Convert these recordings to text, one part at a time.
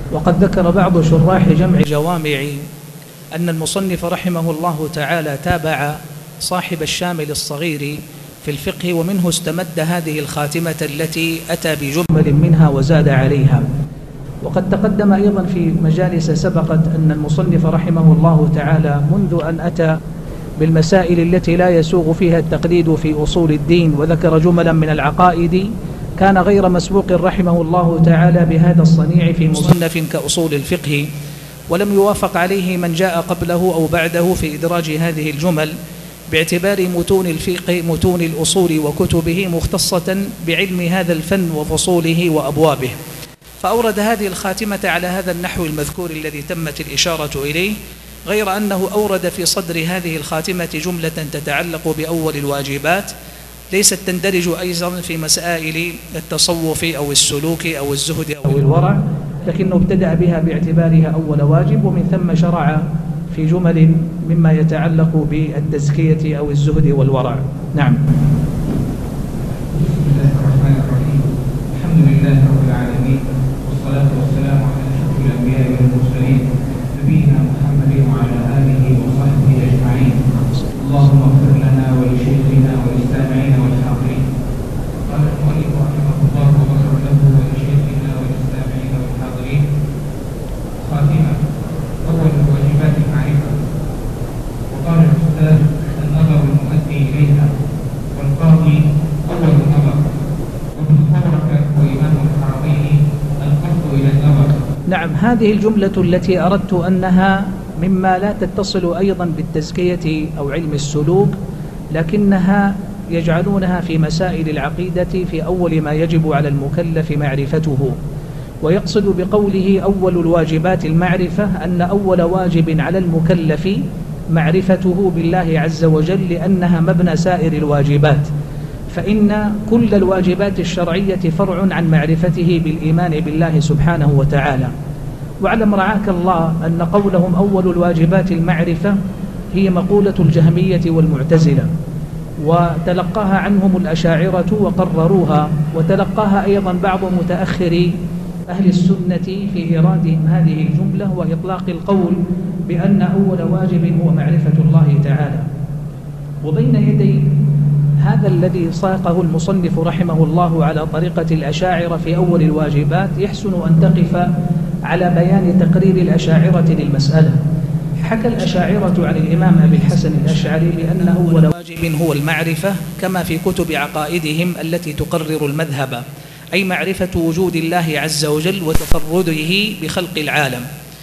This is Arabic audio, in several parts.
وقد ذكر بعض شراح جمع جوامع أن المصنف رحمه الله تعالى تابع صاحب الشامل الصغير في الفقه، ومنه استمد هذه الخاتمة التي أتى بجمل منها وزاد عليها. وقد تقدم أيضا في مجالس سبقت أن المصنف رحمه الله تعالى منذ أن أتى بالمسائل التي لا يسوغ فيها التقليد في أصول الدين وذكر جملا من العقائد، كان غير مسبوق رحمه الله تعالى بهذا الصنيع في مصنف كأصول الفقه، ولم يوافق عليه من جاء قبله أو بعده في إدراج هذه الجمل، باعتبار متون الفقه متون الأصول وكتبه مختصة بعلم هذا الفن وفصوله وأبوابه، فأورد هذه الخاتمة على هذا النحو المذكور الذي تمت الإشارة إليه، غير أنه أورد في صدر هذه الخاتمة جملة تتعلق بأول الواجبات ليست تندرج أيضا في مسائل التصوف أو السلوك أو الزهد أو الورع، لكنه ابتدأ بها باعتبارها أول واجب، ومن ثم شرع في جمل مما يتعلق بالتزكية أو الزهد والورع. نعم. بسم الله الرحمن الرحيم. الحمد لله رب العالمين، والصلاة والسلام على أشرف الأنبياء والمرسلين نبينا محمد وعلى آله وصحبه أجمعين. اللهم اغفر لنا ولشيخنا وللسامعين والحاضرين. قال المؤلف رحمه الله وغفر له ولشيخنا وللسامعين والحاضرين. خاتمة: أول الواجبات المعرفة. وقال الأستاذ: النظر المؤدي إليها، والقاضي أول النظر، وابن خورك وإمام الحرمين القصد إلى النظر. نعم، هذه الجملة التي أردت أنها مما لا تتصل أيضا بالتزكية أو علم السلوك، لكنها يجعلونها في مسائل العقيدة في أول ما يجب على المكلف معرفته. ويقصد بقوله أول الواجبات المعرفة أن أول واجب على المكلف معرفته بالله عز وجل، لأنها مبنى سائر الواجبات، فإن كل الواجبات الشرعية فرع عن معرفته بالإيمان بالله سبحانه وتعالى. واعلم رعاك الله أن قولهم أول الواجبات المعرفة هي مقولة الجهمية والمعتزلة، وتلقاها عنهم الأشاعرة وقرروها، وتلقاها أيضا بعض متأخري أهل السنة في إيرادهم هذه الجملة وإطلاق القول بأن أول واجب هو معرفة الله تعالى. وبين يدي هذا الذي ساقه المصنف رحمه الله على طريقة الأشاعرة في أول الواجبات، يحسن أن تقف على بيان تقرير الأشاعرة للمسألة. حكى الأشاعرة عن الإمام أبي الحسن الأشعري بأن أول واجب هو المعرفة، كما في كتب عقائدهم التي تقرر المذهب، أي معرفة وجود الله عز وجل وتفرده بخلق العالم.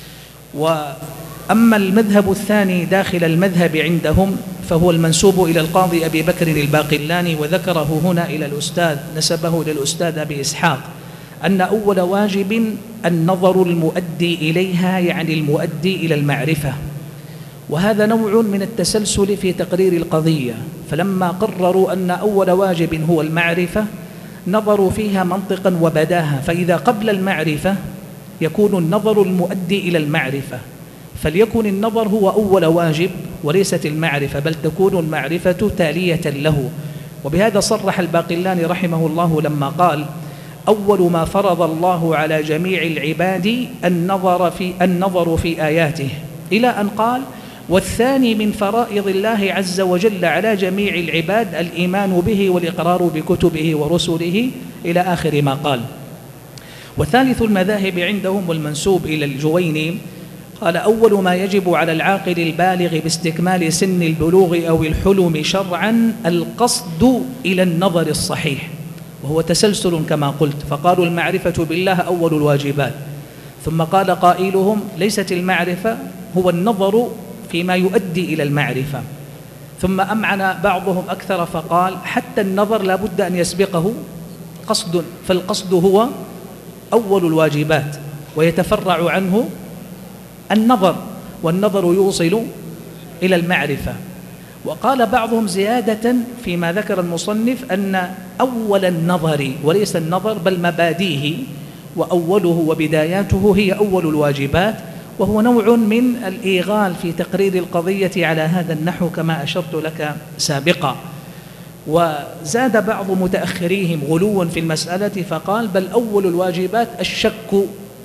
وأما المذهب الثاني داخل المذهب عندهم فهو المنسوب إلى القاضي أبي بكر الباقلاني، وذكره هنا إلى الأستاذ، نسبه إلى الأستاذ أبي إسحاق، أن أول واجب النظر المؤدي إليها، يعني المؤدي إلى المعرفة. وهذا نوع من التسلسل في تقرير القضية، فلما قرروا أن أول واجب هو المعرفة نظروا فيها منطقا وبداهة، فإذا قبل المعرفة يكون النظر المؤدي إلى المعرفة، فليكن النظر هو أول واجب وليست المعرفة، بل تكون المعرفة تالية له. وبهذا صرح الباقلاني رحمه الله لما قال: أول ما فرض الله على جميع العباد النظر في آياته، إلى أن قال: والثاني من فرائض الله عز وجل على جميع العباد الإيمان به والإقرار بكتبه ورسله، إلى آخر ما قال. وثالث المذاهب عندهم والمنسوب إلى الجويني قال: أول ما يجب على العاقل البالغ باستكمال سن البلوغ أو الحلم شرعا القصد إلى النظر الصحيح، وهو تسلسل كما قلت، فقالوا المعرفة بالله أول الواجبات، ثم قال قائلهم: ليست المعرفة، هو النظر فيما يؤدي إلى المعرفة، ثم أمعن بعضهم أكثر فقال: حتى النظر لا بد أن يسبقه قصد، فالقصد هو أول الواجبات ويتفرع عنه النظر، والنظر يوصل إلى المعرفة. وقال بعضهم زيادة فيما ذكر المصنف أن أول النظر وليس النظر بل مباديه وأوله وبداياته هي أول الواجبات، وهو نوع من الإيغال في تقرير القضية على هذا النحو كما أشرت لك سابقا. وزاد بعض متأخريهم غلوا في المسألة فقال: بل أول الواجبات الشك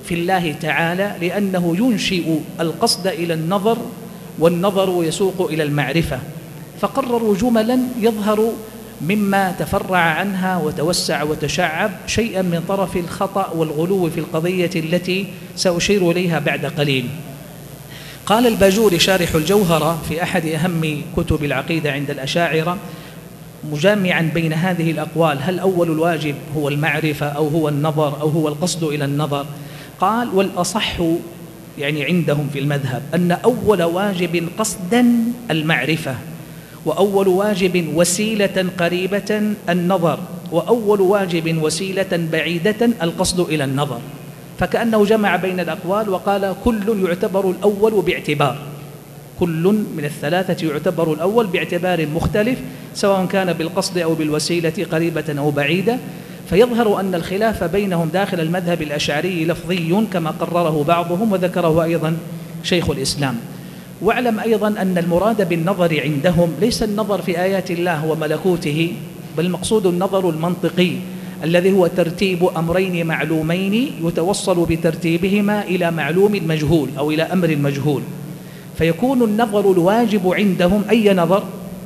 في الله تعالى، لأنه ينشئ القصد إلى النظر، والنظر يسوق إلى المعرفة. فقرروا جملا يظهر مما تفرع عنها وتوسع وتشعب شيئا من طرف الخطأ والغلو في القضية التي سأشير إليها بعد قليل. قال الباجوري شارح الجوهرة في أحد أهم كتب العقيدة عند الأشاعرة مجامعا بين هذه الأقوال، هل أول الواجب هو المعرفة أو هو النظر أو هو القصد إلى النظر؟ قال: والأصح يعني عندهم في المذهب أن أول واجب قصدا المعرفة، وأول واجب وسيلة قريبة النظر، وأول واجب وسيلة بعيدة القصد إلى النظر. فكأنه جمع بين الأقوال وقال: كل يعتبر الأول باعتبار، كل من الثلاثة يعتبر الأول باعتبار مختلف، سواء كان بالقصد أو بالوسيلة قريبة أو بعيدة. فيظهر أن الخلاف بينهم داخل المذهب الأشعري لفظي كما قرره بعضهم وذكره أيضا شيخ الإسلام. واعلم أيضا أن المراد بالنظر عندهم ليس النظر في آيات الله وملكوته، بل المقصود النظر المنطقي الذي هو ترتيب أمرين معلومين يتوصل بترتيبهما إلى معلوم مجهول أو إلى أمر مجهول. فيكون النظر الواجب عندهم أي نظر؟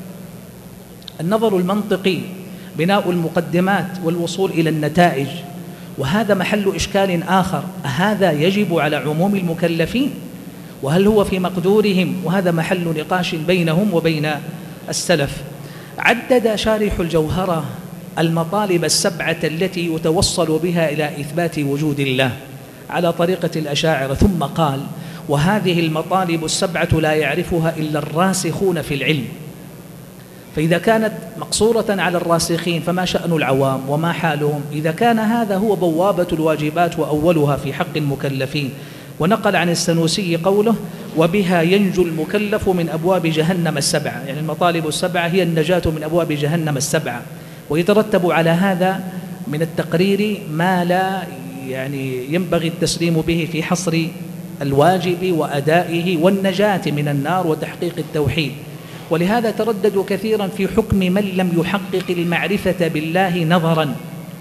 النظر المنطقي، بناء المقدمات والوصول إلى النتائج. وهذا محل إشكال آخر، هذا يجب على عموم المكلفين وهل هو في مقدورهم؟ وهذا محل نقاش بينهم وبين السلف. عدد شارح الجوهرة المطالب السبعة التي يتوصل بها إلى إثبات وجود الله على طريقة الأشاعرة، ثم قال: وهذه المطالب السبعة لا يعرفها إلا الراسخون في العلم. فإذا كانت مقصورة على الراسخين فما شأن العوام وما حالهم؟ إذا كان هذا هو بوابة الواجبات وأولها في حق المكلفين. ونقل عن السنوسي قوله: وبها ينجو المكلف من أبواب جهنم السبعة، يعني المطالب السبعة هي النجاة من أبواب جهنم السبعة. ويترتب على هذا من التقرير ما لا يعني ينبغي التسليم به في حصر الواجب وأدائه والنجاة من النار وتحقيق التوحيد. ولهذا ترددوا كثيرا في حكم من لم يحقق المعرفة بالله نظرا،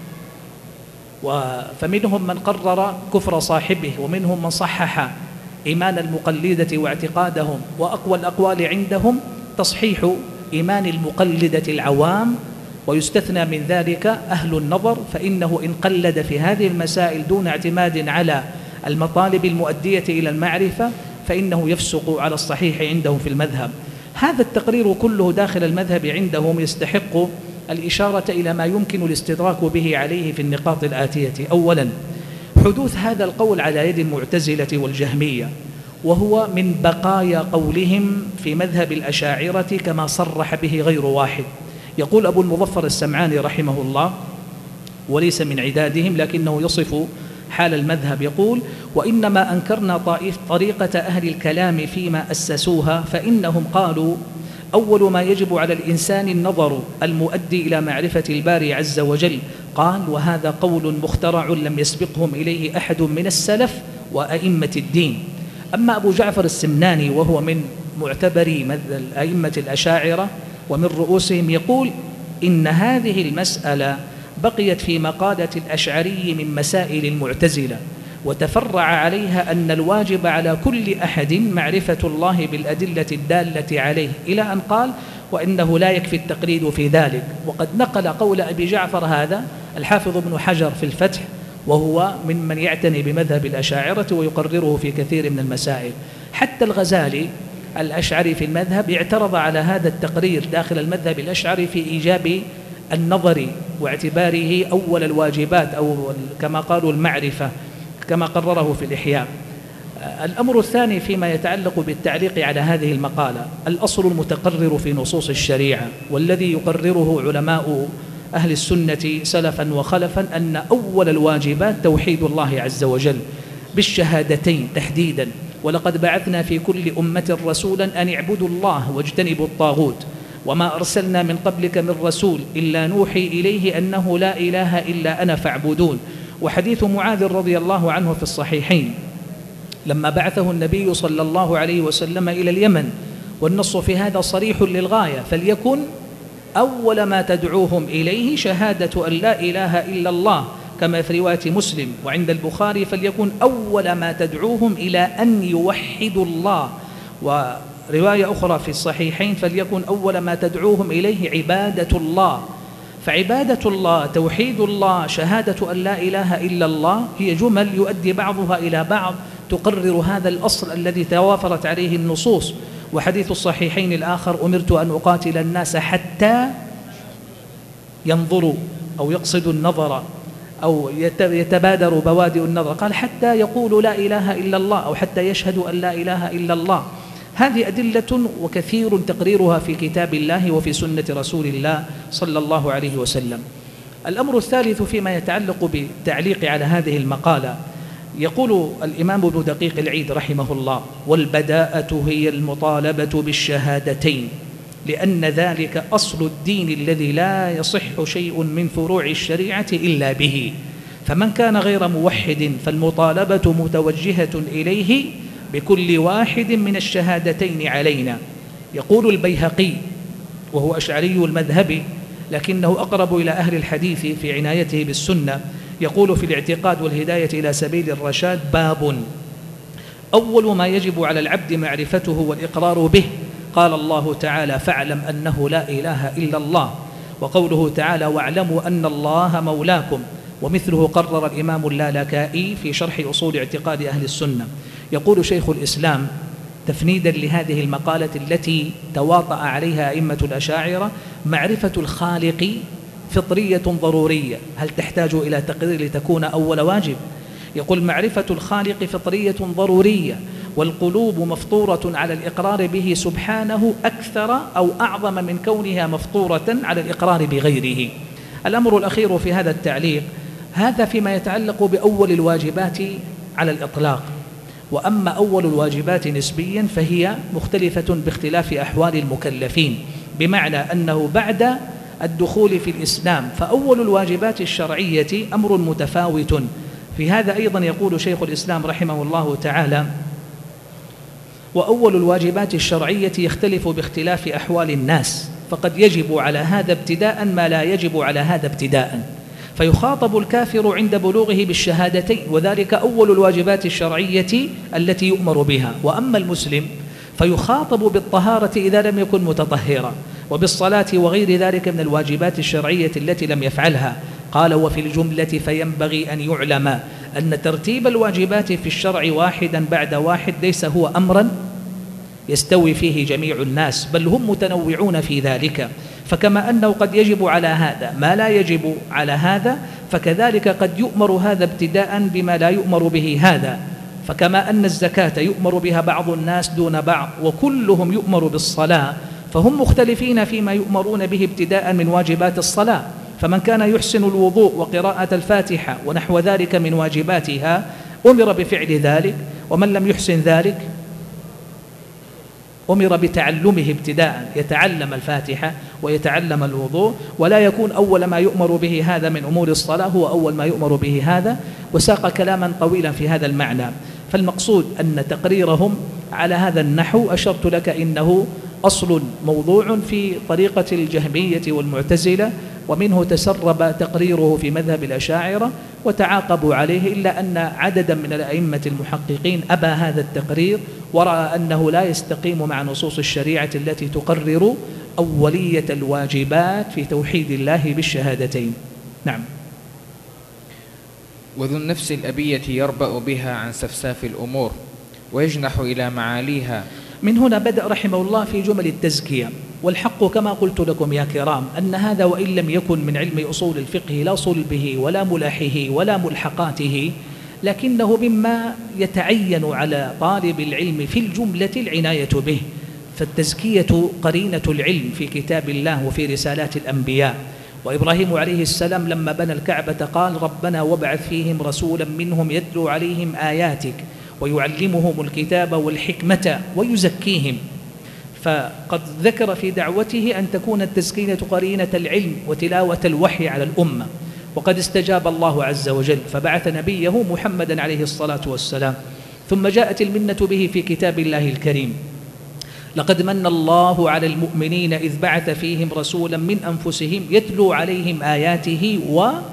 فمنهم من قرر كفر صاحبه، ومنهم من صحح إيمان المقلدة واعتقادهم. وأقوى الأقوال عندهم تصحيح إيمان المقلدة العوام، ويستثنى من ذلك أهل النظر، فإنه إن قلد في هذه المسائل دون اعتماد على المطالب المؤدية إلى المعرفة فإنه يفسق على الصحيح عندهم في المذهب. هذا التقرير كله داخل المذهب عندهم يستحق الإشارة إلى ما يمكن الاستدراك به عليه في النقاط الآتية. أولا، حدوث هذا القول على يد المعتزلة والجهمية، وهو من بقايا قولهم في مذهب الأشاعرة كما صرح به غير واحد. يقول أبو المظفر السمعاني رحمه الله، وليس من عدادهم لكنه يصف حال المذهب، يقول: وإنما أنكرنا طريقة أهل الكلام فيما أسسوها، فإنهم قالوا: أول ما يجب على الإنسان النظر المؤدي إلى معرفة الباري عز وجل. قال: وهذا قول مخترع لم يسبقهم إليه أحد من السلف وأئمة الدين. أما أبو جعفر السمناني وهو من معتبري أئمة الأشاعرة ومن رؤوسهم، يقول: إن هذه المسألة بقيت في مقالة الأشعري من مسائل المعتزلة، وتفرع عليها أن الواجب على كل أحد معرفة الله بالأدلة الدالة عليه، إلى أن قال: وإنه لا يكفي التقليد في ذلك. وقد نقل قول أبي جعفر هذا الحافظ ابن حجر في الفتح، وهو ممن يعتني بمذهب الأشاعرة ويقرره في كثير من المسائل. حتى الغزالي الأشعري في المذهب اعترض على هذا التقرير داخل المذهب الأشعري في إيجاب النظر واعتباره أول الواجبات، أو كما قالوا المعرفة كما قرره في الإحياء. الأمر الثاني فيما يتعلق بالتعليق على هذه المقالة، الأصل المتقرر في نصوص الشريعة والذي يقرره علماء أهل السنة سلفا وخلفا، أن أول الواجبات توحيد الله عز وجل بالشهادتين تحديدا: ولقد بعثنا في كل أمة رسولا أن اعبدوا الله واجتنبوا الطاغوت، وما أرسلنا من قبلك من رسول إلا نوحي إليه أنه لا إله إلا أنا فاعبدون. وحديث معاذ رضي الله عنه في الصحيحين لما بعثه النبي صلى الله عليه وسلم إلى اليمن، والنص في هذا صريح للغاية: فليكن أول ما تدعوهم إليه شهادة أن لا إله إلا الله، كما في رواية مسلم وعند البخاري فليكن أول ما تدعوهم إلى أن يوحدوا الله، ورواية أخرى في الصحيحين فليكن أول ما تدعوهم إليه عبادة الله. فعبادة الله، توحيد الله، شهادة أن لا إله إلا الله هي جمل يؤدي بعضها إلى بعض تقرر هذا الأصل الذي توافرت عليه النصوص. وحديث الصحيحين الآخر أمرت أن أقاتل الناس حتى ينظروا أو يقصدوا النظر أو يتبادروا بوادئ النظر، قال حتى يقولوا لا إله إلا الله أو حتى يشهدوا أن لا إله إلا الله. هذه أدلة وكثير تقريرها في كتاب الله وفي سنة رسول الله صلى الله عليه وسلم. الأمر الثالث فيما يتعلق بالتعليق على هذه المقالة، يقول الإمام ابن دقيق العيد رحمه الله: والبداءة هي المطالبة بالشهادتين، لأن ذلك أصل الدين الذي لا يصح شيء من فروع الشريعة إلا به، فمن كان غير موحد فالمطالبة متوجهة إليه بكل واحد من الشهادتين علينا. يقول البيهقي وهو أشعري المذهب لكنه أقرب إلى أهل الحديث في عنايته بالسنة، يقول في الاعتقاد والهداية إلى سبيل الرشاد: باب أول ما يجب على العبد معرفته والإقرار به، قال الله تعالى: فاعلم أنه لا إله إلا الله، وقوله تعالى: واعلموا أن الله مولاكم، ومثله قرر الإمام اللالكائي في شرح أصول اعتقاد أهل السنة. يقول شيخ الإسلام تفنيدا لهذه المقالة التي تواطأ عليها أئمة الأشاعرة: معرفة الخالق فطرية ضرورية، هل تحتاج إلى تقرير لتكون أول واجب؟ يقول: معرفة الخالق فطرية ضرورية، والقلوب مفطورة على الإقرار به سبحانه أكثر أو أعظم من كونها مفطورة على الإقرار بغيره. الأمر الأخير في هذا التعليق هذا فيما يتعلق بأول الواجبات على الإطلاق، وأما أول الواجبات نسبيا فهي مختلفة باختلاف أحوال المكلفين، بمعنى أنه بعد الدخول في الإسلام فأول الواجبات الشرعية أمر متفاوت. في هذا أيضا يقول شيخ الإسلام رحمه الله تعالى: وأول الواجبات الشرعية يختلف باختلاف أحوال الناس، فقد يجب على هذا ابتداء ما لا يجب على هذا ابتداء، فيخاطب الكافر عند بلوغه بالشهادتين، وذلك أول الواجبات الشرعية التي يؤمر بها. وأما المسلم فيخاطب بالطهارة إذا لم يكن متطهرا، وبالصلاة وغير ذلك من الواجبات الشرعية التي لم يفعلها. قال: وفي الجملة فينبغي أن يعلم أن ترتيب الواجبات في الشرع واحدا بعد واحد ليس هو أمرا يستوي فيه جميع الناس، بل هم متنوعون في ذلك. فكما أنه قد يجب على هذا ما لا يجب على هذا، فكذلك قد يؤمر هذا ابتداء بما لا يؤمر به هذا. فكما أن الزكاة يؤمر بها بعض الناس دون بعض وكلهم يؤمر بالصلاة، فهم مختلفين فيما يؤمرون به ابتداء من واجبات الصلاة. فمن كان يحسن الوضوء وقراءة الفاتحة ونحو ذلك من واجباتها أمر بفعل ذلك، ومن لم يحسن ذلك أمر بتعلمه ابتداء، يتعلم الفاتحة ويتعلم الوضوء، ولا يكون أول ما يؤمر به هذا من أمور الصلاة هو أول ما يؤمر به هذا. وساق كلاما طويلا في هذا المعنى. فالمقصود أن تقريرهم على هذا النحو أشرت لك إنه أصل موضوع في طريقة الجهمية والمعتزلة، ومنه تسرب تقريره في مذهب الأشاعرة وتعاقبوا عليه، إلا أن عددا من الأئمة المحققين أبى هذا التقرير ورأى أنه لا يستقيم مع نصوص الشريعة التي تقرر أولية الواجبات في توحيد الله بالشهادتين. نعم. وذو النفس الأبية يربأ بها عن سفساف الأمور ويجنح إلى معاليها. من هنا بدأ رحمه الله في جمل التزكية. والحق كما قلت لكم يا كرام أن هذا وإن لم يكن من علم أصول الفقه لا صلبه ولا ملحه ولا ملحقاته، لكنه مما يتعين على طالب العلم في الجملة العناية به. فالتزكية قرينة العلم في كتاب الله وفي رسالات الأنبياء. وإبراهيم عليه السلام لما بنى الكعبة قال: ربنا وابعث فيهم رسولا منهم يتلو عليهم آياتك ويعلمهم الكتاب والحكمة ويزكيهم. فقد ذكر في دعوته أن تكون التزكية قرينة العلم وتلاوة الوحي على الأمة. وقد استجاب الله عز وجل فبعث نبيه محمدا عليه الصلاة والسلام، ثم جاءت المنة به في كتاب الله الكريم: لقد من الله على المؤمنين إذ بعث فيهم رسولا من أنفسهم يتلو عليهم آياته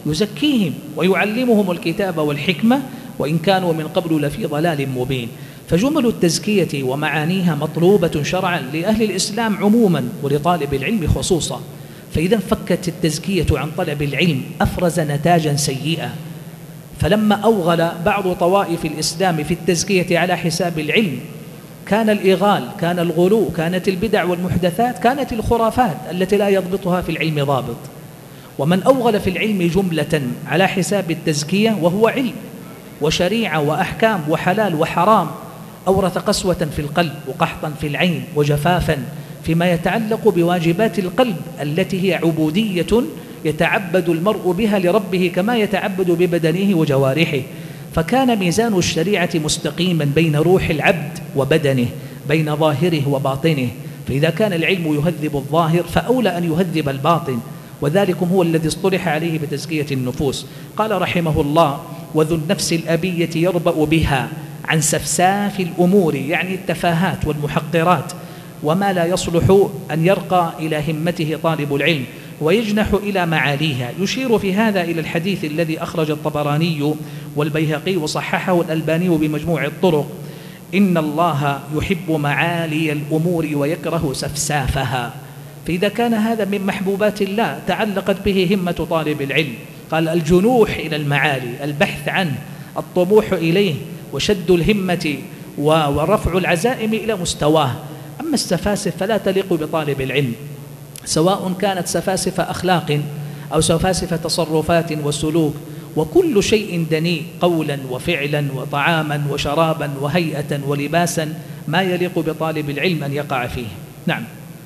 يزكيهم ويعلمهم الكتاب والحكمة وإن كانوا من قبل لفي ضلال مبين. فجمل التزكية ومعانيها مطلوبة شرعا لأهل الإسلام عموما ولطالب العلم خصوصا. فإذا انفكت التزكية عن طلب العلم أفرز نتاجا سيئا. فلما أوغل بعض طوائف الإسلام في التزكية على حساب العلم كان الإغال، كان الغلو، كانت البدع والمحدثات، كانت الخرافات التي لا يضبطها في العلم ضابط. ومن أوغل في العلم جملة على حساب التزكية وهو علم وشريعة وأحكام وحلال وحرام أورث قسوة في القلب وقحطا في العين وجفافا فيما يتعلق بواجبات القلب التي هي عبودية يتعبد المرء بها لربه كما يتعبد ببدنه وجوارحه. فكان ميزان الشريعة مستقيما بين روح العبد وبدنه، بين ظاهره وباطنه. فإذا كان العلم يهذب الظاهر فأولى أن يهذب الباطن، وذلكم هو الذي اصطلح عليه بتزكية النفوس. قال رحمه الله: وذو النفس الأبية يربأ بها عن سفساف الأمور، يعني التفاهات والمحقرات وما لا يصلح أن يرقى إلى همته طالب العلم ويجنح إلى معاليها. يشير في هذا إلى الحديث الذي أخرج الطبراني والبيهقي وصححه الألباني بمجموع الطرق: إن الله يحب معالي الأمور ويكره سفسافها. فإذا كان هذا من محبوبات الله تعلقت به همة طالب العلم. قال: الجنوح إلى المعالي، البحث عنه، الطموح إليه، وشد الهمة ورفع العزائم إلى مستواه. أما السفاسف فلا تليق بطالب العلم، سواء كانت سفاسف أخلاق أو سفاسف تصرفات وسلوك، وكل شيء دنيء قولا وفعلا وطعاما وشرابا وهيئة ولباسا ما يليق بطالب العلم أن يقع فيه. نعم.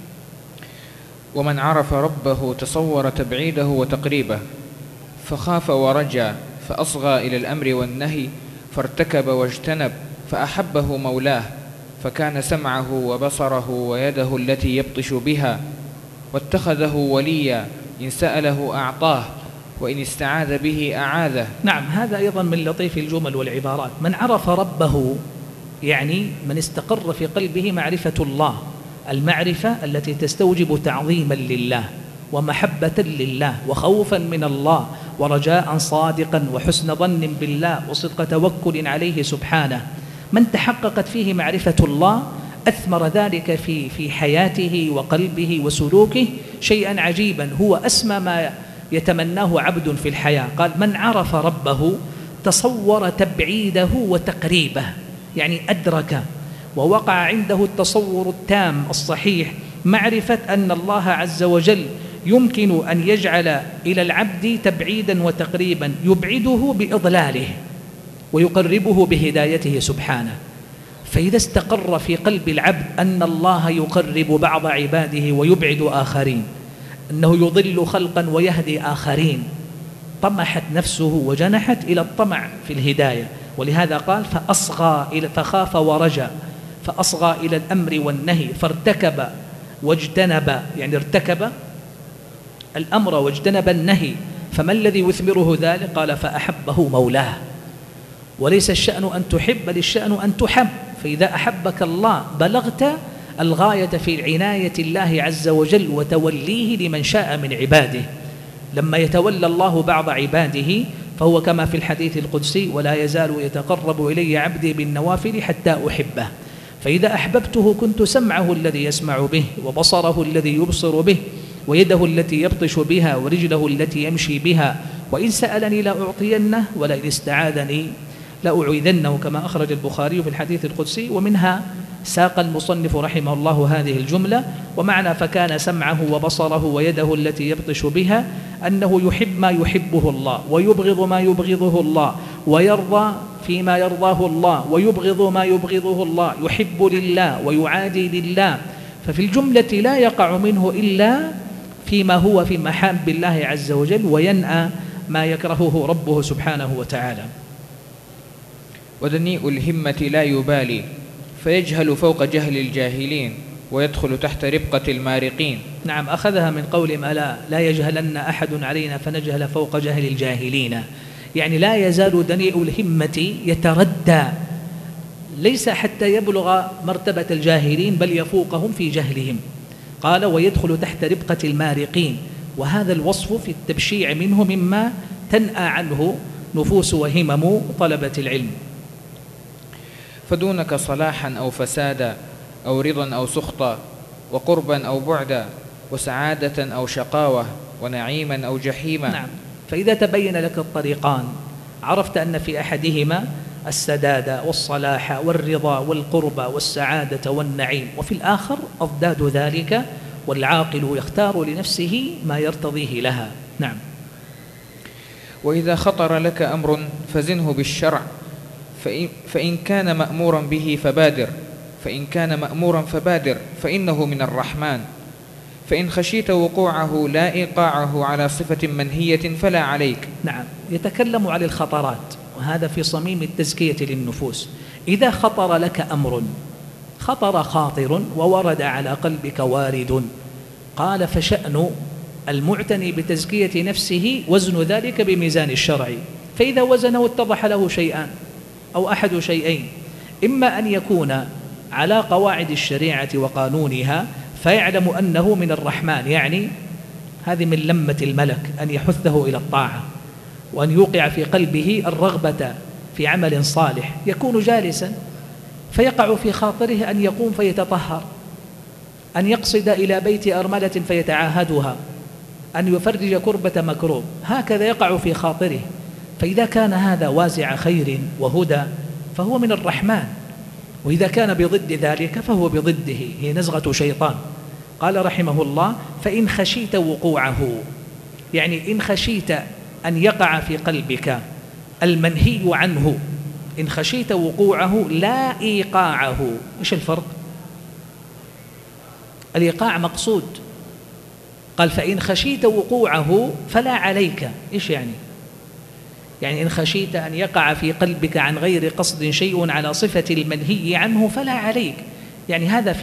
ومن عرف ربه تصور تبعيده وتقريبه، فخاف ورجع، فأصغى إلى الأمر والنهي، فارتكب واجتنب، فأحبه مولاه، فكان سمعه وبصره ويده التي يبطش بها، واتخذه وليا، إن سأله أعطاه، وإن استعاذ به أعاذه. نعم، هذا أيضا من لطيف الجمل والعبارات. من عرف ربه يعني من استقر في قلبه معرفة الله، المعرفة التي تستوجب تعظيما لله ومحبة لله وخوفا من الله ورجاء صادقا وحسن ظن بالله وصدق توكل عليه سبحانه. من تحققت فيه معرفة الله أثمر ذلك في حياته وقلبه وسلوكه شيئا عجيبا هو أسمى ما يتمناه عبد في الحياة. قال: من عرف ربه تصور تبعيده وتقريبه، يعني أدرك ووقع عنده التصور التام الصحيح، معرفة أن الله عز وجل يمكن أن يجعل إلى العبد تبعيدا وتقريبا، يبعده بإضلاله ويقربه بهدايته سبحانه. فإذا استقر في قلب العبد أن الله يقرب بعض عباده ويبعد آخرين، أنه يضل خلقا ويهدي آخرين، طمحت نفسه وجنحت إلى الطمع في الهداية. ولهذا قال: فخاف ورجى، فأصغى إلى الأمر والنهي، فارتكب واجتنب، يعني ارتكب الأمر واجتنب النهي. فما الذي يثمره ذلك؟ قال: فأحبه مولاه. وليس الشأن أن تحب، بل الشأن أن تحب. فإذا أحبك الله بلغت الغاية في عناية الله عز وجل وتوليه لمن شاء من عباده. لما يتولى الله بعض عباده فهو كما في الحديث القدسي: ولا يزال يتقرب إلي عبدي بالنوافل حتى أحبه. فإذا أحببته كنت سمعه الذي يسمع به، وبصره الذي يبصر به، ويده التي يبطش بها، ورجله التي يمشي بها. وإن سألني لأعطينه، ولئن استعاذني لأعيذنه، كما أخرج البخاري في الحديث القدسي. ومنها ساق المصنف رحمه الله هذه الجملة. ومعنى فكان سمعه وبصره ويده التي يبطش بها أنه يحب ما يحبه الله، ويبغض ما يبغضه الله، ويرضى فيما يرضاه الله، ويبغض ما يبغضه الله، يحب لله ويعادي لله. ففي الجملة لا يقع منه إلا فيما هو في محاب الله عز وجل، وينأى ما يكرهه ربه سبحانه وتعالى. ودنيء الهمة لا يبالي، فيجهل فوق جهل الجاهلين، ويدخل تحت ربقة المارقين. نعم، أخذها من قول ما لا يجهلن أحد علينا فنجهل فوق جهل الجاهلين. يعني لا يزال دنيء الهمة يتردى، ليس حتى يبلغ مرتبة الجاهلين بل يفوقهم في جهلهم. قال: ويدخل تحت ربقة المارقين. وهذا الوصف في التبشيع منه مما تنأى عنه نفوس وهمم طلبة العلم. فدونك صلاحا أو فسادا، أو رضا أو سخطا، وقربا أو بعدا، وسعادة أو شقاوة، ونعيما أو جحيما. نعم. فإذا تبين لك الطريقان عرفت أن في أحدهما السداد والصلاح والرضا والقرب والسعادة والنعيم، وفي الآخر أضداد ذلك، والعاقل يختار لنفسه ما يرتضيه لها. نعم. وإذا خطر لك أمر فزنه بالشرع، فإن كان مأمورا به فبادر، فإنه من الرحمن. فإن خشيت وقوعه لا إيقاعه على صفة منهية فلا عليك. نعم. يتكلم عن الخطرات، وهذا في صميم التزكية للنفوس. إذا خطر لك أمر، خطر خاطر وورد على قلبك وارد، قال فشأن المعتني بتزكية نفسه وزن ذلك بميزان الشرع. فإذا وزنه اتضح له شيئان أو أحد شيئين: إما أن يكون على قواعد الشريعة وقانونها فيعلم أنه من الرحمن، يعني هذه من لمة الملك أن يحثه إلى الطاعة وأن يوقع في قلبه الرغبة في عمل صالح. يكون جالسا فيقع في خاطره أن يقوم فيتطهر، أن يقصد إلى بيت أرملة فيتعاهدها، أن يفرج كربة مكروب، هكذا يقع في خاطره. فإذا كان هذا وازع خير وهدى فهو من الرحمن، وإذا كان بضد ذلك فهو بضده، هي نزغة شيطان. قال رحمه الله: فإن خشيت وقوعه، يعني إن خشيت أن يقع في قلبك المنهي عنه، إن خشيت وقوعه لا إيقاعه. إيش الفرق؟ الإيقاع مقصود، قال فإن خشيت وقوعه فلا عليك. إيش يعني؟ يعني إن خشيت أن يقع في قلبك عن غير قصد شيء على صفة المنهي عنه فلا عليك، يعني هذا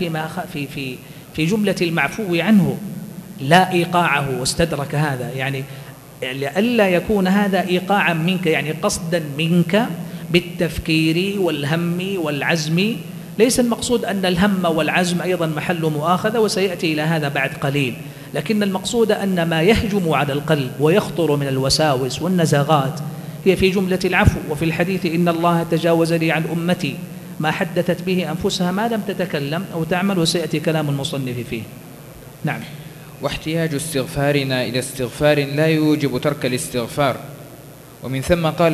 في جملة المعفو عنه، لا إيقاعه، واستدرك هذا، يعني لئلا يكون هذا إيقاعا منك، يعني قصدا منك بالتفكير والهم والعزم. ليس المقصود أن الهم والعزم أيضا محل مؤاخذة، وسيأتي إلى هذا بعد قليل، لكن المقصود أن ما يهجم على القلب ويخطر من الوساوس والنزغات هي في جملة العفو. وفي الحديث: إن الله تجاوز لي عن أمتي ما حدثت به أنفسها ما لم تتكلم أو تعمل، وسيأتي كلام المصنف فيه. نعم. واحتياج استغفارنا إلى استغفار لا يوجب ترك الاستغفار، ومن ثم قال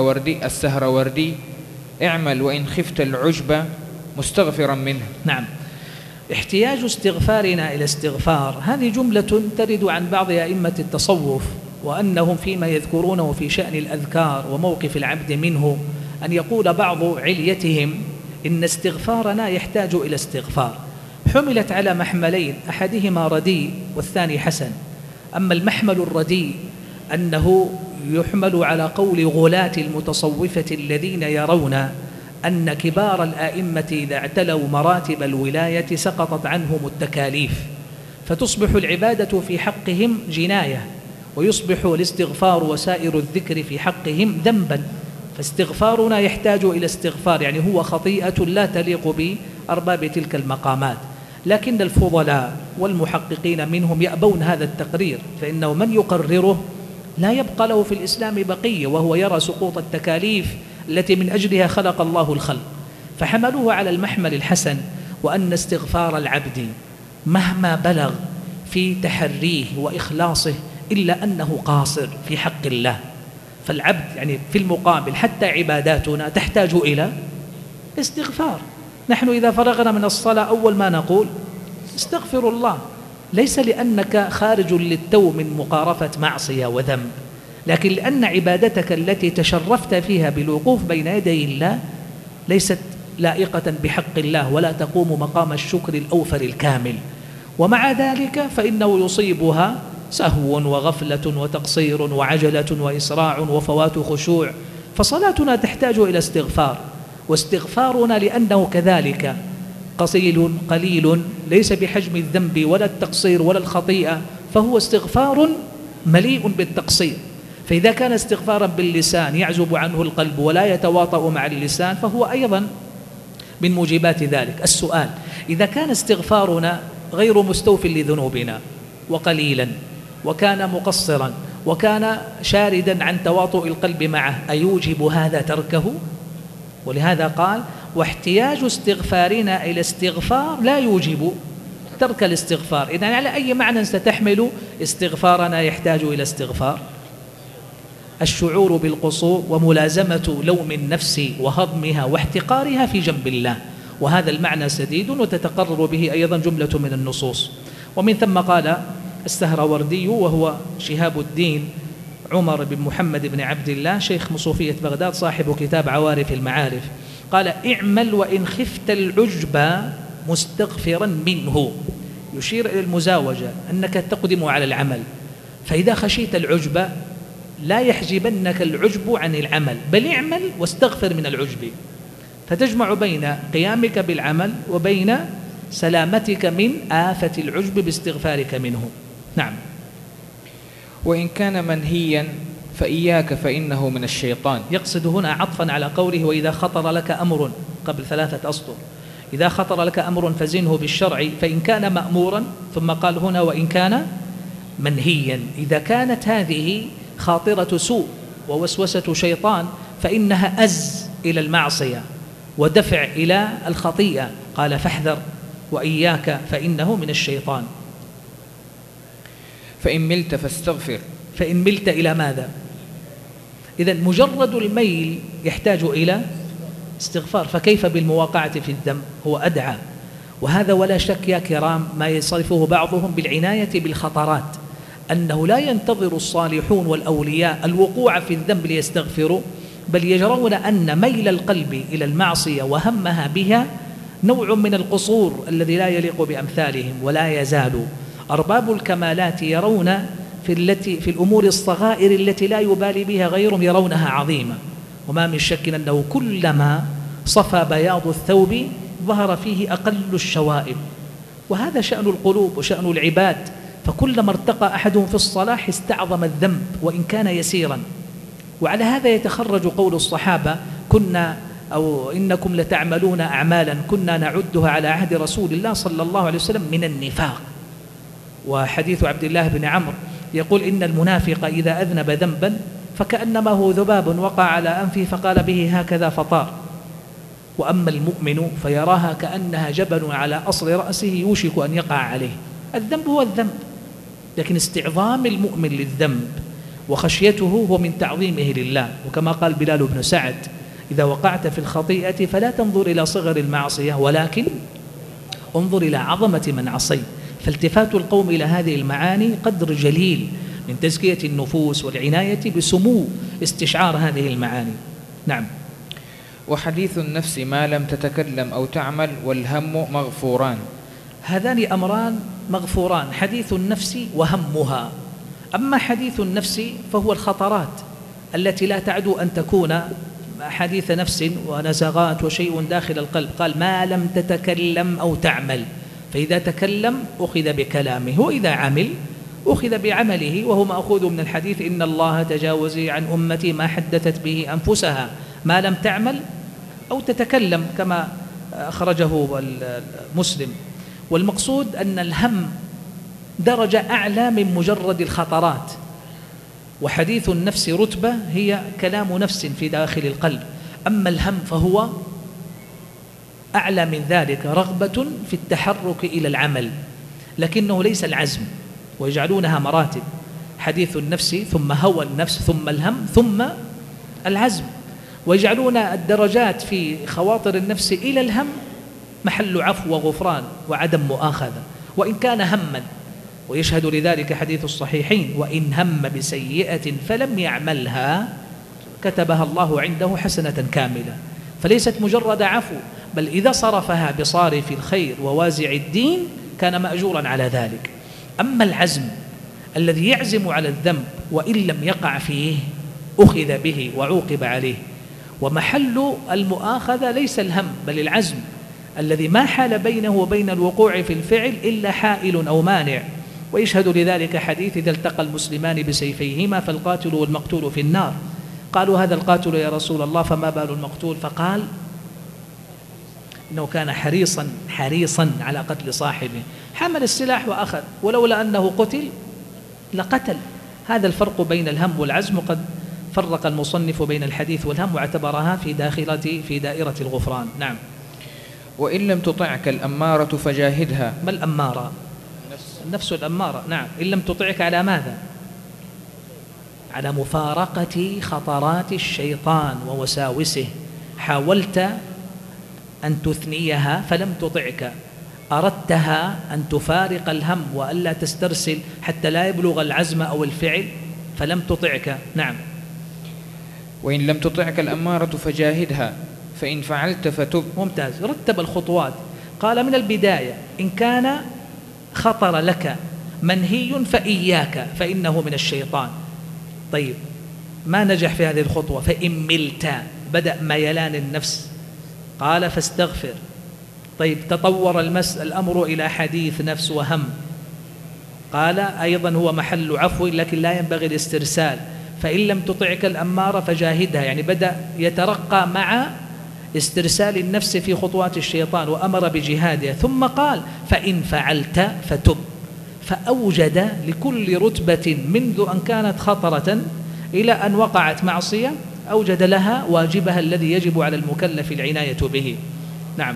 السهروردي: اعمل وإن خفت العجب مستغفرا منه. نعم. احتياج استغفارنا إلى استغفار، هذه جملة ترد عن بعض أئمة التصوف، وأنهم فيما يذكرونه في شأن الأذكار وموقف العبد منه أن يقول بعض عليتهم إن استغفارنا يحتاج إلى استغفار. حملت على محملين، أحدهما رديء والثاني حسن. أما المحمل الرديء أنه يحمل على قول غلاة المتصوفة الذين يرون أن كبار الآئمة إذا اعتلوا مراتب الولاية سقطت عنهم التكاليف، فتصبح العبادة في حقهم جناية، ويصبح الاستغفار وسائر الذكر في حقهم ذنبا. فاستغفارنا يحتاج إلى استغفار، يعني هو خطيئة لا تليق بأرباب تلك المقامات. لكن الفضلاء والمحققين منهم يأبون هذا التقرير، فإنه من يقرره لا يبقى له في الإسلام بقية، وهو يرى سقوط التكاليف التي من أجلها خلق الله الخلق. فحملوه على المحمل الحسن، وأن استغفار العبد مهما بلغ في تحريه وإخلاصه إلا أنه قاصر في حق الله. فالعبد يعني في المقابل حتى عباداتنا تحتاج إلى استغفار. نحن إذا فرغنا من الصلاة أول ما نقول استغفر الله، ليس لأنك خارج للتو من مقارفة معصية وذنب، لكن لأن عبادتك التي تشرفت فيها بالوقوف بين يدي الله ليست لائقة بحق الله، ولا تقوم مقام الشكر الأوفر الكامل. ومع ذلك فإنه يصيبها سهو وغفلة وتقصير وعجلة وإسراع وفوات خشوع. فصلاتنا تحتاج إلى استغفار، واستغفارنا لأنه كذلك قليل ليس بحجم الذنب ولا التقصير ولا الخطيئة، فهو استغفار مليء بالتقصير. فإذا كان استغفارا باللسان يعزب عنه القلب ولا يتواطأ مع اللسان فهو أيضا من موجبات ذلك. السؤال: إذا كان استغفارنا غير مستوف لذنوبنا وقليلا، وكان مقصرا، وكان شاردا عن تواطؤ القلب معه، أيوجب هذا تركه؟ ولهذا قال: واحتياج استغفارنا إلى استغفار لا يوجب ترك الاستغفار. إذن على أي معنى ستحمل استغفارنا يحتاج إلى استغفار؟ الشعور بالقصور وملازمة لوم النفس وهضمها واحتقارها في جنب الله، وهذا المعنى سديد وتتقرر به أيضا جملة من النصوص. ومن ثم قال السهروردي، وهو شهاب الدين عمر بن محمد بن عبد الله شيخ مصوفية بغداد صاحب كتاب عوارف المعارف، قال: اعمل وإن خفت العجب مستغفرا منه، يشير إلى المزاوجة، أنك تقدم على العمل، فإذا خشيت العجب لا يحجبنك العجب عن العمل، بل اعمل واستغفر من العجب، فتجمع بين قيامك بالعمل وبين سلامتك من آفة العجب باستغفارك منه. نعم. وإن كان منهيا فإياك فإنه من الشيطان. يقصد هنا عطفا على قوله: وإذا خطر لك أمر، قبل 3 أسطر، إذا خطر لك أمر فزنه بالشرع، فإن كان مأمورا، ثم قال هنا: وإن كان منهيا. إذا كانت هذه خاطرة سوء ووسوسة شيطان فإنها أز إلى المعصية ودفع إلى الخطيئة، قال: فاحذر وإياك فإنه من الشيطان. فإن ملت فاستغفر. فإن ملت إلى ماذا؟ إذن مجرد الميل يحتاج إلى استغفار، فكيف بالمواقعة في الذنب؟ هو أدعى. وهذا ولا شك يا كرام ما يصرفه بعضهم بالعناية بالخطرات، أنه لا ينتظر الصالحون والأولياء الوقوع في الذنب ليستغفروا، بل يجرون أن ميل القلب إلى المعصية وهمها بها نوع من القصور الذي لا يليق بأمثالهم. ولا يزال أرباب الكمالات يرون في الأمور الصغائر التي لا يبالي بها غيرهم يرونها عظيمة. وما من شك أنه كلما صفى بياض الثوب ظهر فيه أقل الشوائب، وهذا شأن القلوب وشأن العباد. فكلما ارتقى أحدهم في الصلاح استعظم الذنب وإن كان يسيرا. وعلى هذا يتخرج قول الصحابة: كنا أو إنكم لتعملون أعمالا كنا نعدها على عهد رسول الله صلى الله عليه وسلم من النفاق. وحديث عبد الله بن عمرو يقول: إن المنافق إذا أذنب ذنبا فكأنما هو ذباب وقع على أنفه فقال به هكذا فطار، وأما المؤمن فيراها كأنها جبل على أصل رأسه يوشك أن يقع عليه. الذنب هو الذنب، لكن استعظام المؤمن للذنب وخشيته هو من تعظيمه لله. وكما قال بلال بن سعد: إذا وقعت في الخطيئة فلا تنظر إلى صغر المعصية ولكن انظر إلى عظمة من عصيت. فالتفات القوم إلى هذه المعاني قدر جليل من تزكية النفوس والعناية بسمو استشعار هذه المعاني. نعم. وحديث النفس ما لم تتكلم أو تعمل والهم مغفوران. هذان أمران مغفوران، حديث النفس وهمها. أما حديث النفس فهو الخطرات التي لا تعدو أن تكون حديث نفس ونزغات وشيء داخل القلب. قال: ما لم تتكلم أو تعمل، فإذا تكلم أخذ بكلامه، وإذا عمل أخذ بعمله، وهو مأخوذ من الحديث: إن الله تجاوز عن أمتي ما حدثت به أنفسها ما لم تعمل أو تتكلم، كما أخرجه مسلم. والمقصود أن الهم درجة أعلى من مجرد الخطرات، وحديث النفس رتبة هي كلام نفس في داخل القلب. أما الهم فهو أعلى من ذلك، رغبة في التحرك إلى العمل، لكنه ليس العزم، ويجعلونها مراتب: حديث النفس ثم هوى النفس ثم الهم ثم العزم، ويجعلون الدرجات في خواطر النفس إلى الهم محل عفو وغفران وعدم مؤاخذة وإن كان هما. ويشهد لذلك حديث الصحيحين: وإن هم بسيئة فلم يعملها كتبها الله عنده حسنة كاملة. فليست مجرد عفو، بل إذا صرفها بصارف الخير ووازع الدين كان مأجورا على ذلك. أما العزم الذي يعزم على الذنب وإن لم يقع فيه أخذ به وعوقب عليه، ومحل المؤاخذة ليس الهم بل العزم الذي ما حال بينه وبين الوقوع في الفعل إلا حائل أو مانع. ويشهد لذلك حديث: إذا التقى المسلمان بسيفيهما فالقاتل والمقتول في النار. قالوا: هذا القاتل يا رسول الله، فما بال المقتول؟ فقال: إنه كان حريصا على قتل صاحبه، حمل السلاح وأخذ، ولولا أنه قتل لقتل. هذا الفرق بين الهم والعزم، وقد فرق المصنف بين الحديث والهم واعتبرها في دائرة الغفران. نعم. وإن لم تطعك الأمارة فجاهدها. ما الأمارة؟ النفس الأمارة. نعم. إن لم تطعك على ماذا؟ على مفارقة خطرات الشيطان ووساوسه. حاولت أن تثنيها فلم تطعك، أردتها أن تفارق الهم وألا تسترسل حتى لا يبلغ العزم أو الفعل فلم تطعك. نعم. وإن لم تطعك الأمارة فجاهدها فإن فعلت فتب. ممتاز. رتب الخطوات. قال من البداية إن كان خطر لك منهي فإياك فإنه من الشيطان. طيب ما نجح في هذه الخطوة، فإن ملت، بدأ ميلان النفس، قال فاستغفر. طيب تطور الأمر إلى حديث نفس وهم، قال أيضا هو محل عفو لكن لا ينبغي الاسترسال، فإن لم تطعك الأمارة فجاهدها، يعني بدأ يترقى مع استرسال النفس في خطوات الشيطان وأمر بجهادها. ثم قال فإن فعلت فتب، فأوجد لكل رتبة منذ أن كانت خطرة إلى أن وقعت معصية أوجد لها واجبها الذي يجب على المكلف العناية به. نعم.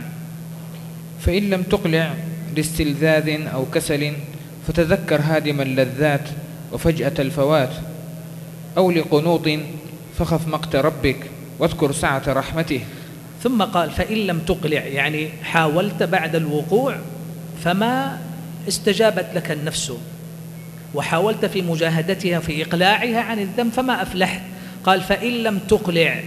فإن لم تقلع لاستلذاذ أو كسل فتذكر هادم اللذات وفجأة الفوات، أو لقنوط فخف مقت ربك واذكر سعة رحمته. ثم قال فإن لم تقلع، يعني حاولت بعد الوقوع فما استجابت لك النفس، وحاولت في مجاهدتها في إقلاعها عن الذنب فما أفلحت. قال فإن لم تقلع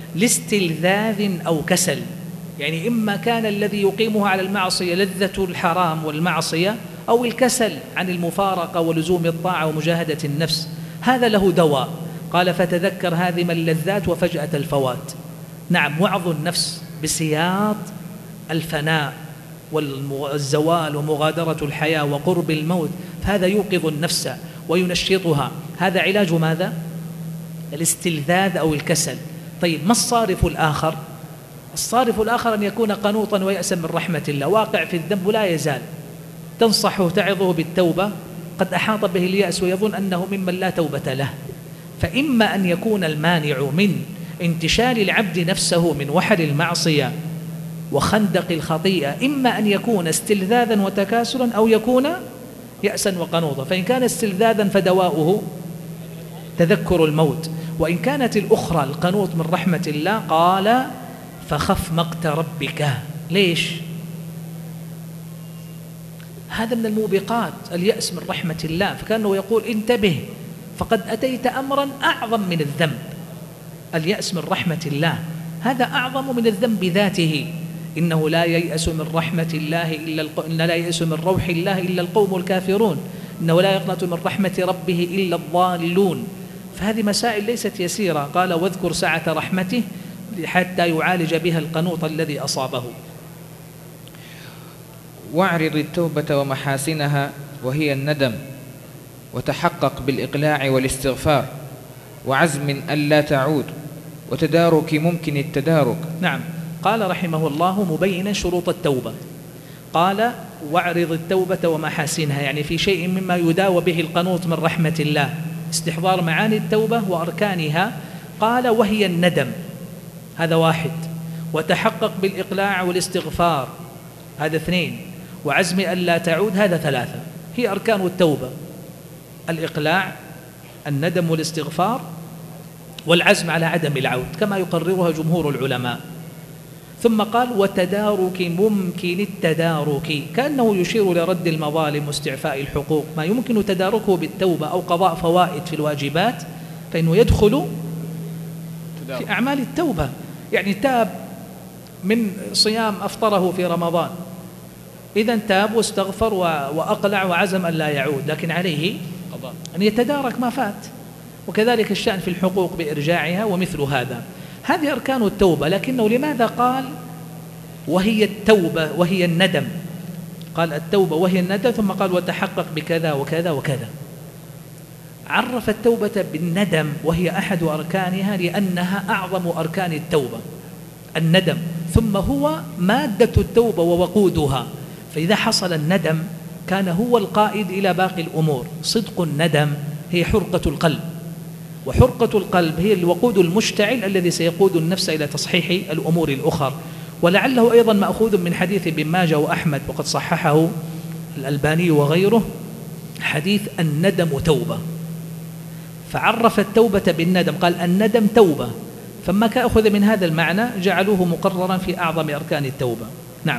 لاستلذاذ أو كسل، يعني إما كان الذي يقيمها على المعصية لذة الحرام والمعصية، أو الكسل عن المفارقة ولزوم الطاعة ومجاهدة النفس، هذا له دواء. قال فتذكر هادم اللذات وفجأة الفوات. نعم. وعظ النفس بسياط الفناء والزوال ومغادرة الحياة وقرب الموت، فهذا يوقظ النفس وينشطها. هذا علاج ماذا؟ الاستلذاذ أو الكسل. طيب ما الصارف الآخر؟ الصارف الآخر أن يكون قنوطا ويأسا من رحمة الله، واقع في الذنب لا يزال، تنصحه تعظه بالتوبة، قد أحاط به اليأس ويظن أنه ممن لا توبة له. فإما أن يكون المانع من انتشال العبد نفسه من وحل المعصية وخندق الخطيئة، إما أن يكون استلذاذا وتكاسلا أو يكون يأسا وقنوطا. فإن كان استلذاذا فدواؤه تذكر الموت، وإن كانت الأخرى القنوط من رحمة الله قال فخف مقت ربك. ليش؟ هذا من الموبقات، اليأس من رحمة الله، فكأنه يقول انتبه فقد أتيت أمرا أعظم من الذنب. اليأس من رحمة الله هذا أعظم من الذنب ذاته. إنه لا ييأس من رحمة الله إن لا ييأس من روح الله إلا القوم الكافرون، إنه لا يقنط من رحمة ربه إلا الضالون. فهذه مسائل ليست يسيرة. قال واذكر سعة رحمته حتى يعالج بها القنوط الذي أصابه. واعرض التوبة ومحاسنها وهي الندم، وتحقق بالإقلاع والاستغفار، وعزم ألا تعود، وتدارك ممكن التدارك. نعم. قال رحمه الله مبينا شروط التوبة، قال واعرض التوبة ومحاسنها، يعني في شيء مما يداوى به القنوط من رحمة الله، استحضار معاني التوبة وأركانها. قال وهي الندم، هذا واحد، وتحقق بالإقلاع والاستغفار، هذا اثنين، وعزم ألا تعود، هذا ثلاثة. هي أركان التوبة: الإقلاع، الندم والاستغفار، والعزم على عدم العود كما يقررها جمهور العلماء. ثم قال وتدارك ممكن التدارك، كأنه يشير لرد المظالم واستعفاء الحقوق، ما يمكن تداركه بالتوبة أو قضاء فوائد في الواجبات فإنه يدخل في أعمال التوبة. يعني تاب من صيام أفطره في رمضان، إذن تاب واستغفر وأقلع وعزم أن لا يعود، لكن عليه أن يتدارك ما فات. وكذلك الشأن في الحقوق بإرجاعها ومثل هذا. هذه أركان التوبة. لكنه لماذا قال وهي التوبة وهي الندم؟ قال التوبة وهي الندم، ثم قال وتحقق بكذا وكذا وكذا. عرف التوبة بالندم وهي أحد أركانها لأنها أعظم أركان التوبة، الندم، ثم هو مادة التوبة ووقودها. فإذا حصل الندم كان هو القائد إلى باقي الأمور. صدق الندم هي حرقة القلب، وحرقة القلب هي الوقود المشتعل الذي سيقود النفس إلى تصحيح الأمور الأخرى. ولعله أيضا مأخوذ من حديث ابن ماجه وأحمد وقد صححه الألباني وغيره، حديث الندم توبة، فعرف التوبة بالندم، قال الندم توبة، فما كأخذ من هذا المعنى جعلوه مقررا في أعظم أركان التوبة. نعم.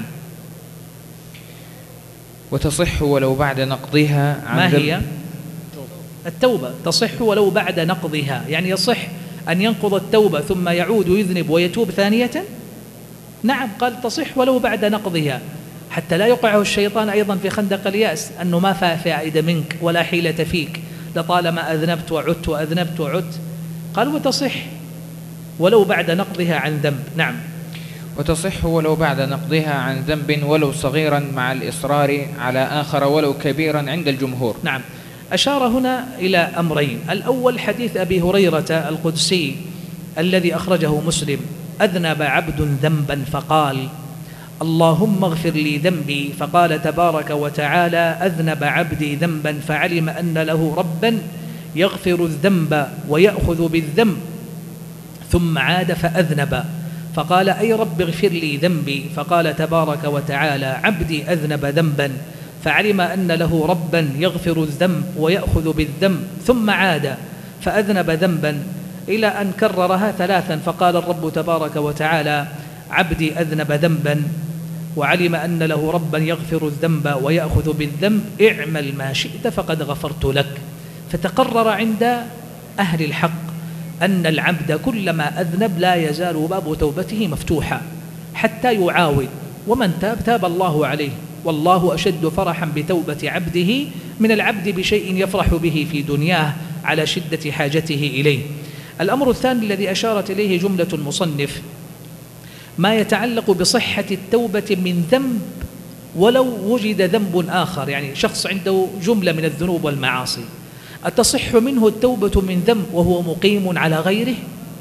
وتصح ولو بعد نقضها عن ما هي التوبة؟ تصح ولو بعد نقضها، يعني يصح أن ينقض التوبة ثم يعود ويذنب ويتوب ثانية. نعم، قال تصح ولو بعد نقضها، حتى لا يقعه الشيطان أيضا في خندق اليأس أنه ما فائدة منك ولا حيلة فيك، لطالما أذنبت وعدت وأذنبت وعدت. قال وتصح ولو بعد نقضها عن ذنب. نعم. وتصح ولو بعد نقضها عن ذنب ولو صغيرا مع الإصرار على آخر ولو كبيرا عند الجمهور. نعم. أشار هنا إلى أمرين. الأول حديث أبي هريرة القدسي الذي أخرجه مسلم: أذنب عبد ذنبا فقال اللهم اغفر لي ذنبي، فقال تبارك وتعالى: أذنب عبدي ذنبا فعلم أن له ربا يغفر الذنب ويأخذ بالذنب، ثم عاد فأذنب، فقال أي رب اغفر لي ذنبي، فقال تبارك وتعالى: عبدي أذنب ذنبا فعلم أن له ربا يغفر الذنب ويأخذ بالذنب، ثم عاد فأذنب ذنبا، إلى أن كررها ثلاثا، فقال الرب تبارك وتعالى: عبدي أذنب ذنبا وعلم أن له ربا يغفر الذنب ويأخذ بالذنب، اعمل ما شئت فقد غفرت لك. فتقرر عند أهل الحق أن العبد كلما أذنب لا يزال باب توبته مفتوحا حتى يعاود، ومن تاب تاب الله عليه، والله أشد فرحا بتوبة عبده من العبد بشيء يفرح به في دنياه على شدة حاجته إليه. الأمر الثاني الذي أشارت إليه جملة المصنف ما يتعلق بصحة التوبة من ذنب ولو وجد ذنب آخر، يعني شخص عنده جملة من الذنوب والمعاصي، أتصح منه التوبة من ذنب وهو مقيم على غيره؟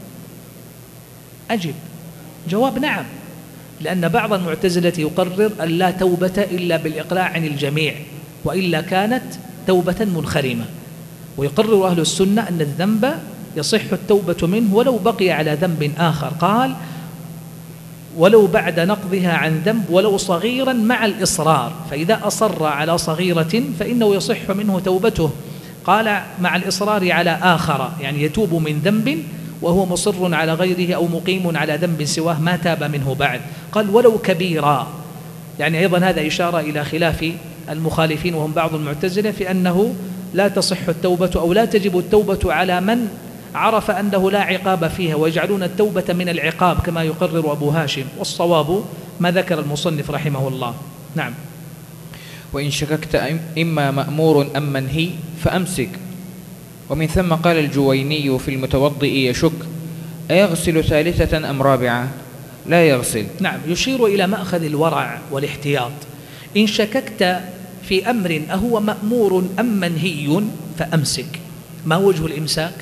أجب جواب نعم، لأن بعض المعتزلة يقرر أن لا توبة إلا بالإقلاع عن الجميع، وإلا كانت توبة منخرمة، ويقرر أهل السنة أن الذنب يصح التوبة منه ولو بقي على ذنب آخر. قال ولو بعد نقضها عن ذنب ولو صغيرا مع الإصرار، فإذا أصر على صغيرة فإنه يصح منه توبته. قال مع الإصرار على آخر، يعني يتوب من ذنب وهو مصر على غيره أو مقيم على ذنب سواه ما تاب منه بعد. قال ولو كبيرا، يعني أيضا هذا إشارة إلى خلاف المخالفين وهم بعض المعتزلة في أنه لا تصح التوبة أو لا تجب التوبة على من عرف أنه لا عقاب فيها، ويجعلون التوبة من العقاب كما يقرر أبو هاشم، والصواب ما ذكر المصنف رحمه الله. نعم. وإن شككت إما مأمور أم منهي فأمسك. ومن ثم قال الجويني في المتوضئ يشك: أيغسل ثالثة أم رابعة؟ لا يغسل. نعم، يشير إلى مأخذ الورع والاحتياط. إن شككت في أمر أهو مأمور أم منهي فأمسك. ما وجه الإمساك؟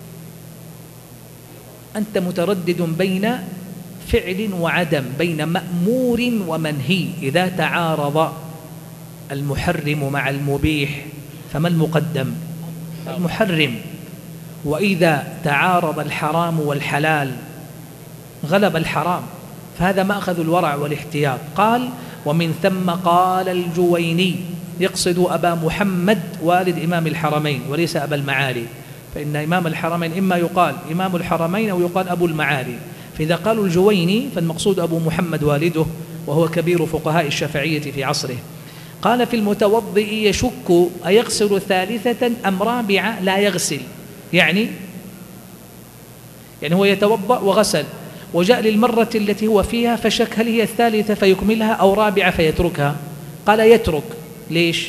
أنت متردد بين فعل وعدم، بين مأمور ومنهي. إذا تعارض المحرم مع المبيح فما المقدم؟ المحرم. وإذا تعارض الحرام والحلال غلب الحرام، فهذا مأخذ الورع والاحتياط. قال ومن ثم قال الجويني، يقصد أبا محمد والد إمام الحرمين وليس أبا المعالي، فإن إمام الحرمين إما يقال إمام الحرمين أو يقال أبو المعالي، فإذا قالوا الجويني فالمقصود أبو محمد والده، وهو كبير فقهاء الشافعية في عصره. قال في المتوضئ يشك: أيغسل ثالثة أم رابعة؟ لا يغسل. يعني هو يتوضأ وغسل وجاء للمرة التي هو فيها فشك هل هي الثالثة فيكملها أو رابعة فيتركها. قال يترك. ليش؟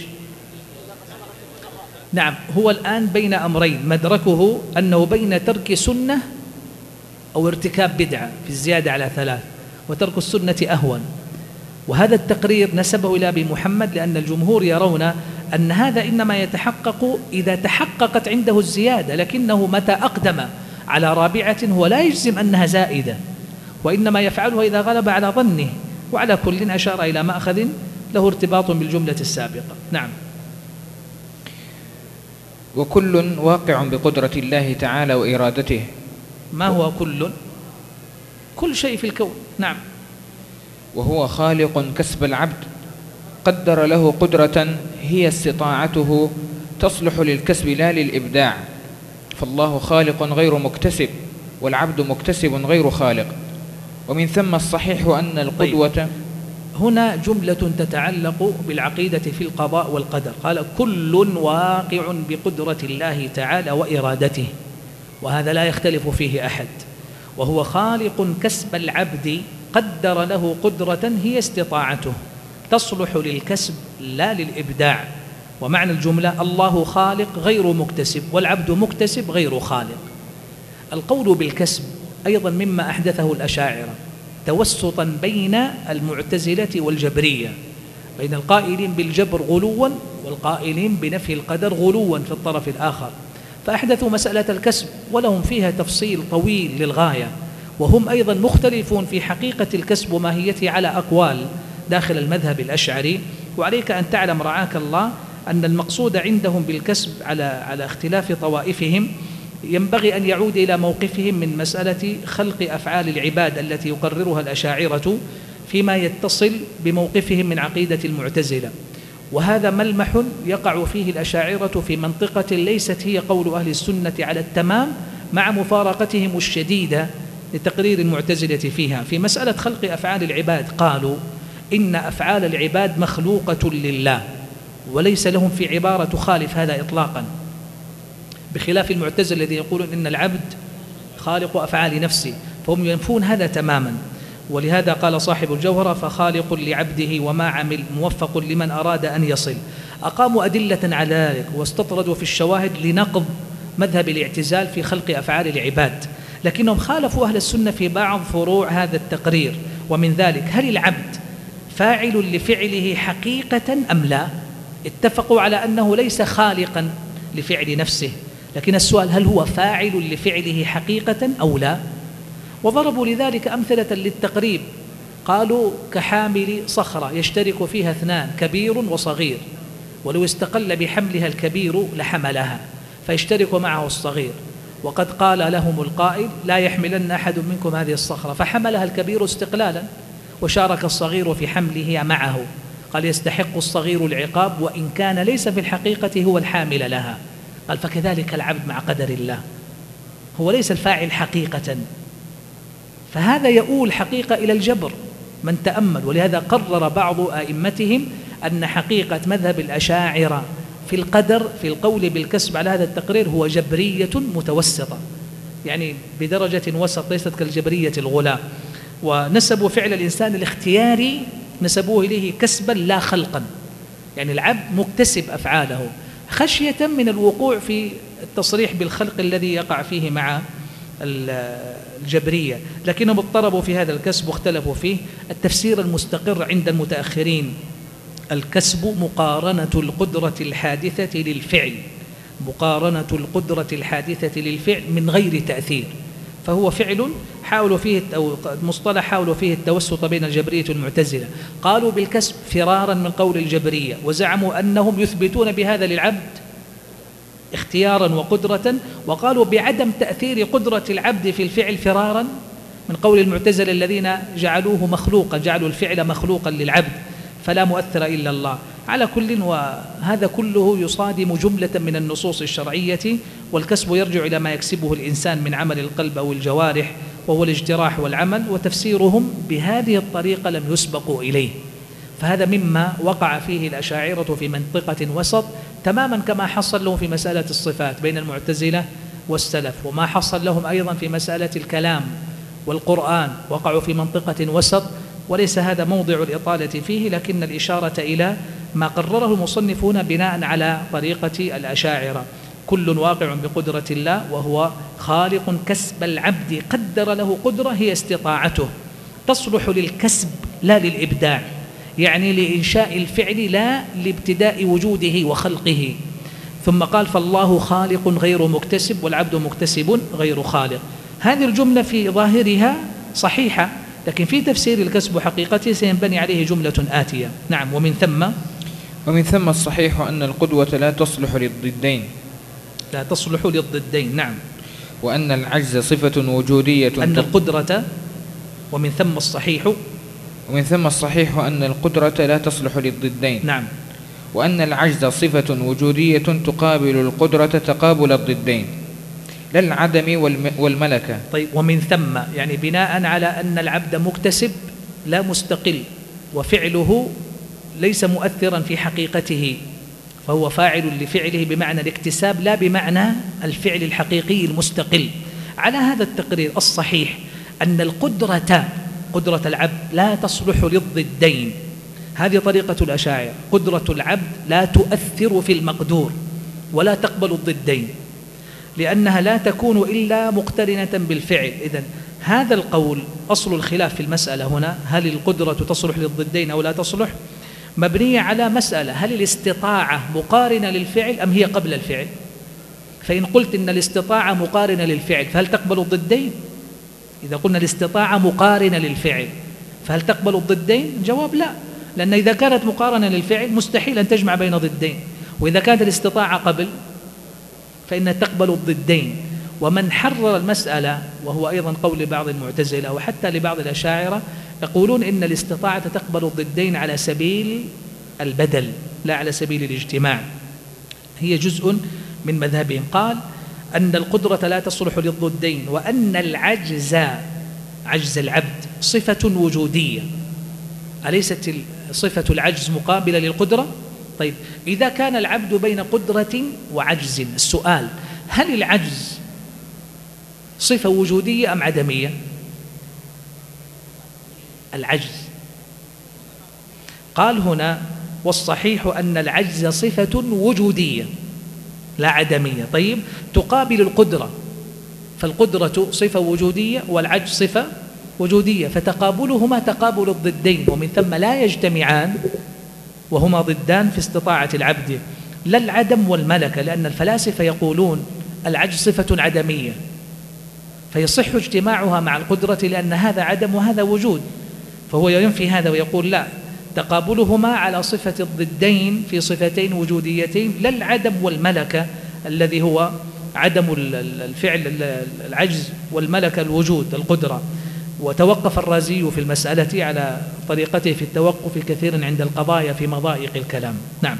نعم، هو الآن بين أمرين، مدركه أنه بين ترك سنة أو ارتكاب بدعة في الزيادة على 3، وترك السنة أهون. وهذا التقرير نسبه إلى أبي محمد لأن الجمهور يرون أن هذا إنما يتحقق إذا تحققت عنده الزيادة، لكنه متى أقدم على رابعة هو لا يجزم أنها زائدة، وإنما يفعلها إذا غلب على ظنه. وعلى كل أشار إلى مأخذ له ارتباط بالجملة السابقة. نعم. وكل واقع بقدرة الله تعالى وإرادته. ما هو كل؟ كل شيء في الكون. نعم. وهو خالق كسب العبد، قدر له قدرة هي استطاعته تصلح للكسب لا للإبداع، فالله خالق غير مكتسب، والعبد مكتسب غير خالق. ومن ثم الصحيح أن القدوة. هنا جملة تتعلق بالعقيدة في القضاء والقدر. قال كل واقع بقدرة الله تعالى وإرادته، وهذا لا يختلف فيه أحد. وهو خالق كسب العبد، قدر له قدرة هي استطاعته تصلح للكسب لا للإبداع. ومعنى الجملة الله خالق غير مكتسب، والعبد مكتسب غير خالق. القول بالكسب أيضا مما أحدثه الأشاعرة، توسطا بين المعتزلة والجبرية، بين القائلين بالجبر غلوا والقائلين بنفي القدر غلوا في الطرف الآخر، فأحدثوا مسألة الكسب ولهم فيها تفصيل طويل للغاية. وهم أيضا مختلفون في حقيقة الكسب وماهيته على أقوال داخل المذهب الأشعري. وعليك أن تعلم رعاك الله أن المقصود عندهم بالكسب على اختلاف طوائفهم ينبغي أن يعود إلى موقفهم من مسألة خلق أفعال العباد التي يقررها الأشاعرة فيما يتصل بموقفهم من عقيدة المعتزلة. وهذا ملمح يقع فيه الأشاعرة في منطقة ليست هي قول أهل السنة على التمام، مع مفارقتهم الشديدة لتقرير المعتزلة فيها. في مسألة خلق أفعال العباد قالوا إن أفعال العباد مخلوقة لله، وليس لهم في عبارة تخالف هذا إطلاقا، بخلاف المعتزلة الذي يقولون إن العبد خالق أفعال نفسه، فهم ينفون هذا تماما. ولهذا قال صاحب الجوهرة فخالق لعبده وما عمل موفق لمن أراد أن يصل. أقاموا أدلة على ذلك واستطردوا في الشواهد لنقض مذهب الاعتزال في خلق أفعال العباد، لكنهم خالفوا أهل السنة في بعض فروع هذا التقرير. ومن ذلك هل العبد فاعل لفعله حقيقة أم لا؟ اتفقوا على أنه ليس خالقا لفعل نفسه، لكن السؤال هل هو فاعل لفعله حقيقة أو لا؟ وضربوا لذلك أمثلة للتقريب، قالوا كحامل صخرة يشترك فيها اثنان كبير وصغير، ولو استقل بحملها الكبير لحملها فيشترك معه الصغير، وقد قال لهم القائل لا يحملن أحد منكم هذه الصخرة، فحملها الكبير استقلالا وشارك الصغير في حملها معه، قال يستحق الصغير العقاب وإن كان ليس في الحقيقة هو الحامل لها. قال فكذلك العبد مع قدر الله، هو ليس الفاعل حقيقة، فهذا يؤول حقيقة إلى الجبر من تأمل. ولهذا قرر بعض أئمتهم أن حقيقة مذهب الأشاعرة في القدر في القول بالكسب على هذا التقرير هو جبرية متوسطة، يعني بدرجة وسط، ليست كالجبرية الغلاة. ونسبوا فعل الإنسان الاختياري نسبوه إليه كسبا لا خلقا، يعني العبد مكتسب أفعاله خشية من الوقوع في التصريح بالخلق الذي يقع فيه مع الجبرية، لكنهم اضطربوا في هذا الكسب واختلفوا فيه. التفسير المستقر عند المتأخرين الكسب مقارنة القدرة الحادثة للفعل، مقارنة القدرة الحادثة للفعل من غير تأثير، فهو فعل حاولوا فيه أو مصطلح حاولوا فيه التوسط بين الجبرية والمعتزلة. قالوا بالكسب فرارا من قول الجبرية، وزعموا أنهم يثبتون بهذا للعبد اختيارا وقدرة، وقالوا بعدم تأثير قدرة العبد في الفعل فرارا من قول المعتزلة الذين جعلوه مخلوقا، جعلوا الفعل مخلوقا للعبد فلا مؤثر إلا الله. على كل، وهذا كله يصادم جملة من النصوص الشرعية. والكسب يرجع إلى ما يكسبه الإنسان من عمل القلب أو الجوارح، وهو الاجتراح والعمل، وتفسيرهم بهذه الطريقة لم يسبقوا إليه. فهذا مما وقع فيه الأشاعرة في منطقة وسط، تماما كما حصل لهم في مسألة الصفات بين المعتزلة والسلف، وما حصل لهم أيضا في مسألة الكلام والقرآن، وقعوا في منطقة وسط. وليس هذا موضع الإطالة فيه، لكن الإشارة إلى ما قرره المصنفون بناء على طريقة الأشاعرة. كل واقع بقدرة الله، وهو خالق كسب العبد، قدر له قدرة هي استطاعته تصلح للكسب لا للإبداع، يعني لإنشاء الفعل لا لابتداء وجوده وخلقه. ثم قال فالله خالق غير مكتسب والعبد مكتسب غير خالق. هذه الجملة في ظاهرها صحيحة، لكن في تفسير الكسب حقيقته سينبني عليه جملة آتية. نعم. ومن ثم الصحيح أن القدوة لا تصلح للضدين، لا تصلح للضدين. نعم. وأن العجز صفة وجودية أن القدرة ومن ثم الصحيح أن القدرة لا تصلح للضدين. نعم. وأن العجز صفة وجودية تقابل القدرة تقابل الضدين لا العدم والملكة. طيب، ومن ثم يعني بناء على أن العبد مكتسب لا مستقل، وفعله ليس مؤثرا في حقيقته، فهو فاعل لفعله بمعنى الاكتساب لا بمعنى الفعل الحقيقي المستقل. على هذا التقرير الصحيح أن قدرة العبد لا تصلح للضدين. هذه طريقة الأشاعرة، قدرة العبد لا تؤثر في المقدور ولا تقبل الضدين، لأنها لا تكون إلا مقترنة بالفعل. إذن هذا القول أصل الخلاف في المسألة هنا، هل القدرة تصلح للضدين أو لا تصلح، مبنية على مسألة: هل الاستطاعة مقارنة للفعل أم هي قبل الفعل؟ فإن قلت إن الاستطاعة مقارنة للفعل فهل تقبل الضدين؟ إذا قلنا الاستطاعة مقارنة للفعل فهل تقبل الضدين؟ الجواب لا، لأن إذا كانت مقارنة للفعل مستحيل أن تجمع بين ضدين، وإذا كانت الاستطاعة قبل فإنها تقبل الضدين. ومن حرر المسألة، وهو أيضا قول لبعض المعتزلة وحتى لبعض الأشاعرة، يقولون إن الاستطاعة تقبل الضدين على سبيل البدل لا على سبيل الاجتماع، هي جزء من مذهبهم. قال أن القدرة لا تصلح للضدين، وأن عجز العبد صفة وجودية. أليست صفة العجز مقابلة للقدرة؟ طيب، إذا كان العبد بين قدرة وعجز، السؤال: هل العجز صفة وجودية أم عدمية؟ العجز. قال هنا: والصحيح أن العجز صفة وجودية لا عدمية. طيب، تقابل القدرة، فالقدرة صفة وجودية والعجز صفة وجودية، فتقابلهما تقابل الضدين، ومن ثم لا يجتمعان، وهما ضدان في استطاعة العبد، لا العدم والملكة، لأن الفلاسفة يقولون العجز صفة عدمية، فيصح اجتماعها مع القدرة لأن هذا عدم وهذا وجود، فهو ينفي هذا ويقول لا، تقابلهما على صفة الضدين في صفتين وجوديتين، لا العدم والملكة الذي هو عدم الفعل العجز، والملكة الوجود القدرة. وتوقف الرازي في المسألة على طريقته في التوقف كثيرا عند القضايا في مضائق الكلام. نعم.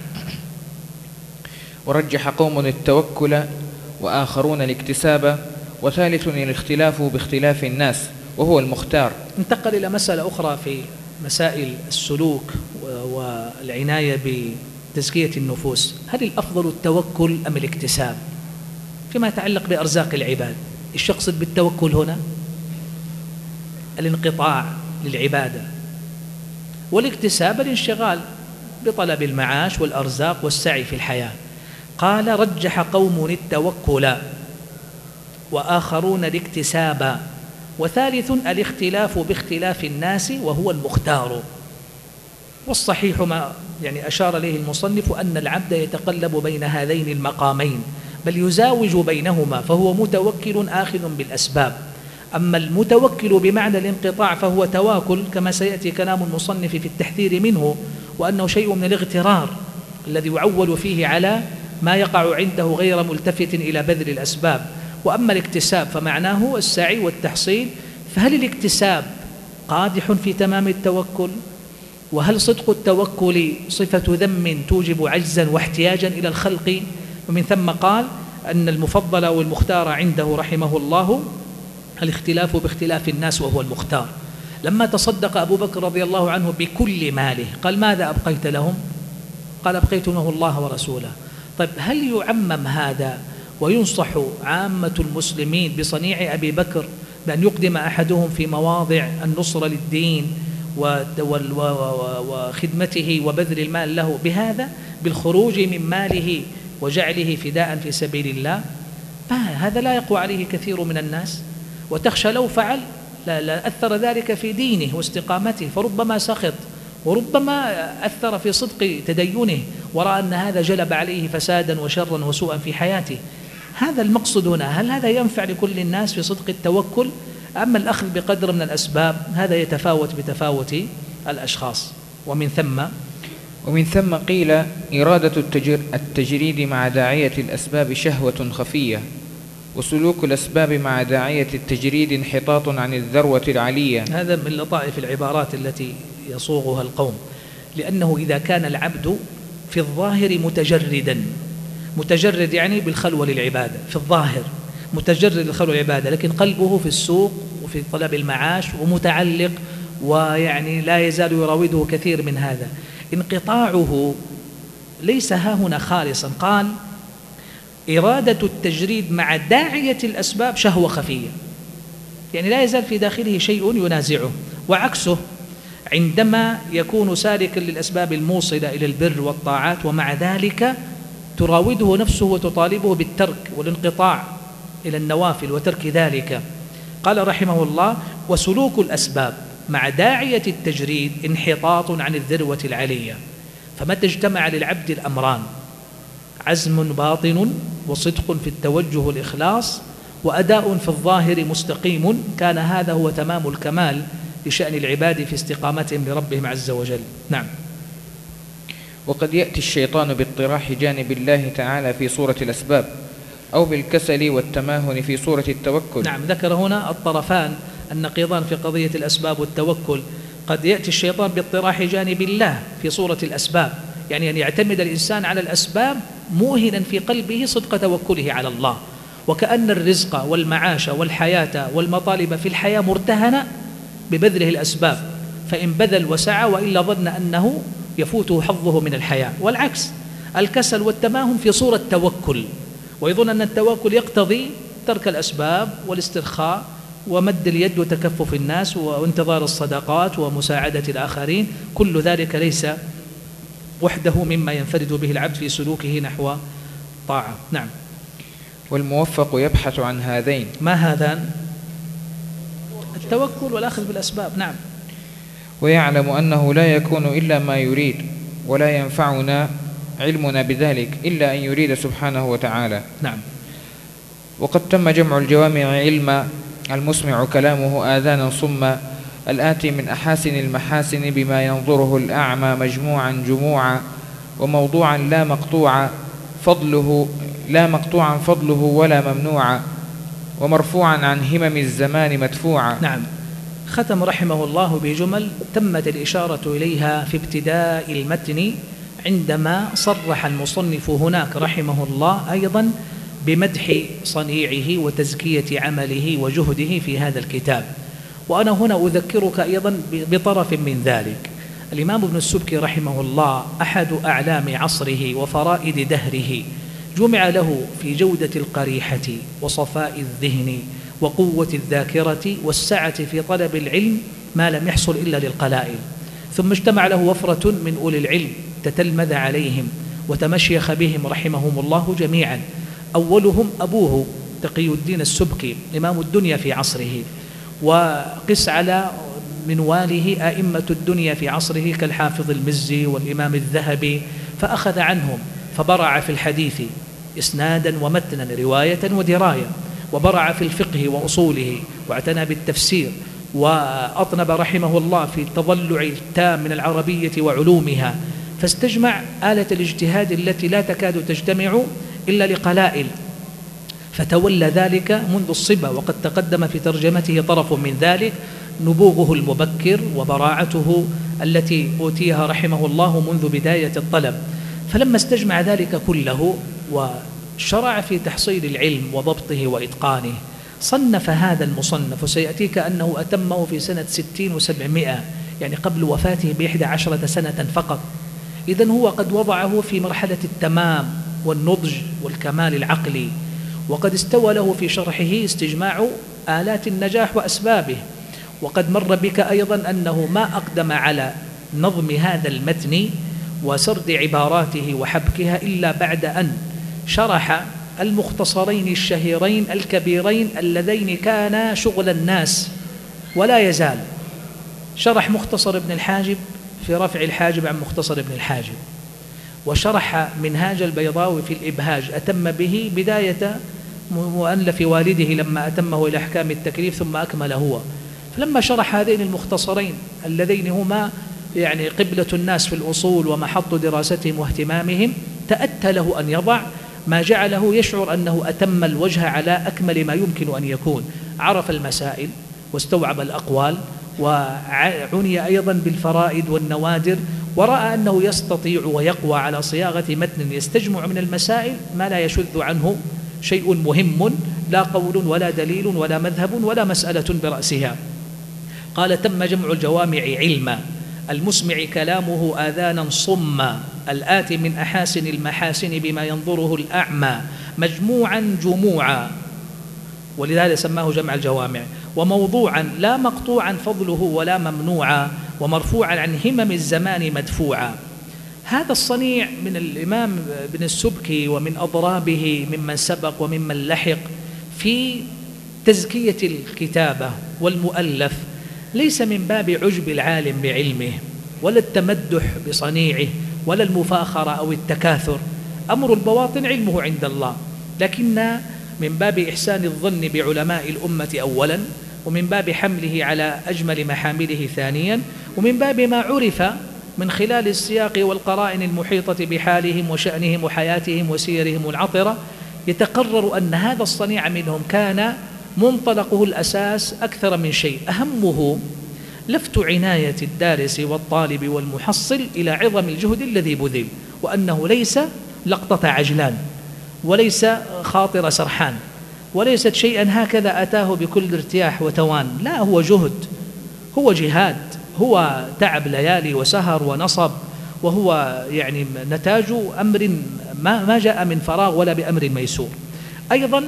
ورجح قوم التوكل وآخرون الاكتساب، وثالث الاختلاف باختلاف الناس وهو المختار. انتقل إلى مسألة أخرى في مسائل السلوك والعناية بتزكية النفوس: هل الأفضل التوكل أم الاكتساب فيما يتعلق بأرزاق العباد؟ إيش يقصد بالتوكل هنا؟ الانقطاع للعبادة، والاكتساب الانشغال بطلب المعاش والأرزاق والسعي في الحياة. قال: رجح قوم التوكل وآخرون الاكتساب، وثالث الاختلاف باختلاف الناس وهو المختار. والصحيح ما أشار إليه المصنف أن العبد يتقلب بين هذين المقامين، بل يزاوج بينهما، فهو متوكل آخذ بالأسباب. أما المتوكل بمعنى الانقطاع فهو تواكل، كما سيأتي كلام المصنف في التحذير منه، وأنه شيء من الاغترار الذي يعول فيه على ما يقع عنده غير ملتفت إلى بذل الأسباب. وأما الاكتساب فمعناه السعي والتحصيل. فهل الاكتساب قادح في تمام التوكل؟ وهل صدق التوكل صفة ذم توجب عجزا واحتياجا إلى الخلق؟ ومن ثم قال أن المفضل والمختار عنده رحمه الله الاختلاف باختلاف الناس وهو المختار. لما تصدق أبو بكر رضي الله عنه بكل ماله قال: ماذا أبقيت لهم؟ قال: أبقيت له الله ورسوله. طيب، هل يعمم هذا وينصح عامة المسلمين بصنيع أبي بكر بأن يقدم أحدهم في مواضع النصرة للدين وخدمته وبذل المال له بهذا، بالخروج من ماله وجعله فداء في سبيل الله؟ هذا لا يقوى عليه كثير من الناس، وتخشى لو فعل لا أثر ذلك في دينه واستقامته، فربما سخط، وربما أثر في صدق تدينه، ورأى أن هذا جلب عليه فسادا وشرا وسوءا في حياته. هذا المقصود هنا. هل هذا ينفع لكل الناس في صدق التوكل؟ أما الأخذ بقدر من الأسباب هذا يتفاوت بتفاوت الأشخاص. ومن ومن ثم قيل إرادة التجريد مع داعية الأسباب شهوة خفية، وسلوك الأسباب مع داعية التجريد انحطاط عن الذروة العلية. هذا من لطائف العبارات التي يصوغها القوم، لأنه إذا كان العبد في الظاهر متجرد يعني بالخلوة للعبادة، في الظاهر متجرد للخلوة للعبادة، لكن قلبه في السوق وفي طلب المعاش ومتعلق، ويعني لا يزال يراوده كثير من هذا، انقطاعه ليس ها هنا خالصا. قال إرادة التجريد مع داعية الأسباب شهوة خفية، يعني لا يزال في داخله شيء ينازعه. وعكسه عندما يكون سالكا للأسباب الموصلة إلى البر والطاعات، ومع ذلك تراوده نفسه وتطالبه بالترك والانقطاع إلى النوافل وترك ذلك. قال رحمه الله: وسلوك الأسباب مع داعية التجريد انحطاط عن الذروة العلية. فمتى اجتمع للعبد الأمران، عزم باطن وصدق في التوجه والإخلاص وأداء في الظاهر مستقيم، كان هذا هو تمام الكمال لشأن العباد في استقامتهم لربهم عز وجل. نعم. وقد يأتي الشيطان باطراح جانب الله تعالى في صورة الأسباب، أو بالكسل والتماهن في صورة التوكل. نعم، ذكر هنا الطرفان النقيضان في قضية الأسباب والتوكل. قد يأتي الشيطان باطراح جانب الله في صورة الأسباب، يعني أن يعتمد الإنسان على الأسباب موهنا في قلبه صدق توكله على الله، وكأن الرزق والمعاش والحياة والمطالب في الحياة مرتهنة ببذله الأسباب، فإن بذل وسعى وإلا ظن أنه يفوته حظه من الحياة. والعكس، الكسل والتماهن في صورة توكل، ويظن أن التوكل يقتضي ترك الأسباب والاسترخاء ومد اليد وتكفف الناس وانتظار الصدقات ومساعدة الآخرين. كل ذلك ليس وحده مما ينفرد به العبد في سلوكه نحو طاعة. نعم. والموفق يبحث عن هذين. ما هذان؟ التوكل والأخذ بالأسباب. نعم. ويعلم أنه لا يكون إلا ما يريد، ولا ينفعنا علمنا بذلك إلا أن يريد سبحانه وتعالى. نعم. وقد تم جمع الجوامع علما، المسمع كلامه آذانا صما، الآتي من أحاسن المحاسن بما ينظره الأعمى، مجموعا جموعا وموضوعا لا مقطوعا فضله ولا ممنوعا، ومرفوعا عن همم الزمان مدفوعا. نعم. ختم رحمه الله بجمل تمت الإشارة إليها في ابتداء المتن، عندما صرح المصنف هناك رحمه الله أيضا بمدح صنيعه وتزكية عمله وجهده في هذا الكتاب. وأنا هنا أذكرك أيضا بطرف من ذلك. الإمام ابن السبكي رحمه الله أحد أعلام عصره وفرائد دهره، جمع له في جودة القريحة وصفاء الذهن وقوة الذاكرة والسعة في طلب العلم ما لم يحصل إلا للقلائل. ثم اجتمع له وفرة من أولي العلم تتلمذ عليهم وتمشيخ بهم رحمهم الله جميعا. أولهم أبوه تقي الدين السبكي إمام الدنيا في عصره، وقس على منواله أئمة الدنيا في عصره كالحافظ المزي والإمام الذهبي، فأخذ عنهم فبرع في الحديث إسنادا ومتنا، رواية ودراية، وبرع في الفقه وأصوله، واعتنى بالتفسير، وأطنب رحمه الله في التضلع التام من العربية وعلومها، فاستجمع آلة الاجتهاد التي لا تكاد تجتمع إلا لقلائل، فتولى ذلك منذ الصبا. وقد تقدم في ترجمته طرف من ذلك، نبوغه المبكر وبراعته التي أوتيها رحمه الله منذ بداية الطلب. فلما استجمع ذلك كله وشرع في تحصيل العلم وضبطه وإتقانه، صنف هذا المصنف، وسيأتيك أنه أتمه في سنة 60 و700، يعني قبل وفاته ب11 سنة فقط. إذن هو قد وضعه في مرحلة التمام والنضج والكمال العقلي، وقد استوى له في شرحه استجماع آلات النجاح وأسبابه. وقد مر بك أيضا أنه ما أقدم على نظم هذا المتن وسرد عباراته وحبكها إلا بعد أن شرح المختصرين الشهيرين الكبيرين اللذين كانا شغل الناس ولا يزال. شرح مختصر ابن الحاجب في رفع الحاجب عن مختصر ابن الحاجب، وشرح منهاج البيضاوي في الإبهاج، أتم به بداية مؤلف والده لما أتمه إلى أحكام التكليف ثم أكمل هو. فلما شرح هذين المختصرين اللذين هما يعني قبلة الناس في الأصول ومحط دراستهم واهتمامهم، تأتى له أن يضع ما جعله يشعر أنه أتم الوجه على أكمل ما يمكن أن يكون. عرف المسائل واستوعب الأقوال وعني أيضا بالفرائد والنوادر، ورأى أنه يستطيع ويقوى على صياغة متن يستجمع من المسائل ما لا يشذ عنه شيء مهم، لا قول ولا دليل ولا مذهب ولا مسألة برأسها. قال: تم جمع الجوامع علما، المسمع كلامه آذانا صما، الآتي من أحاسن المحاسن بما ينظره الأعمى، مجموعا جموعا، ولذلك سماه جمع الجوامع، وموضوعا لا مقطوعا فضله ولا ممنوعا، ومرفوعا عن همم الزمان مدفوعا. هذا الصنيع من الإمام ابن السبكي ومن أضرابه ممن سبق وممن لحق في تزكية الكتابة والمؤلف، ليس من باب عجب العالم بعلمه ولا التمدح بصنيعه ولا المفاخرة أو التكاثر، أمر البواطن علمه عند الله، لكن من باب إحسان الظن بعلماء الأمة أولا، ومن باب حمله على أجمل محامله ثانيا، ومن باب ما عرف من خلال السياق والقرائن المحيطة بحالهم وشأنهم وحياتهم وسيرهم العطرة، يتقرر أن هذا الصنيع منهم كان منطلقه الأساس أكثر من شيء، أهمه لفت عناية الدارس والطالب والمحصل إلى عظم الجهد الذي بذل، وأنه ليس لقطة عجلان، وليس خاطر سرحان، وليست شيئا هكذا أتاه بكل ارتياح وتوان، لا، هو جهد، هو جهاد، هو تعب ليالي وسهر ونصب، وهو يعني نتاج أمر ما جاء من فراغ ولا بأمر ميسور. أيضا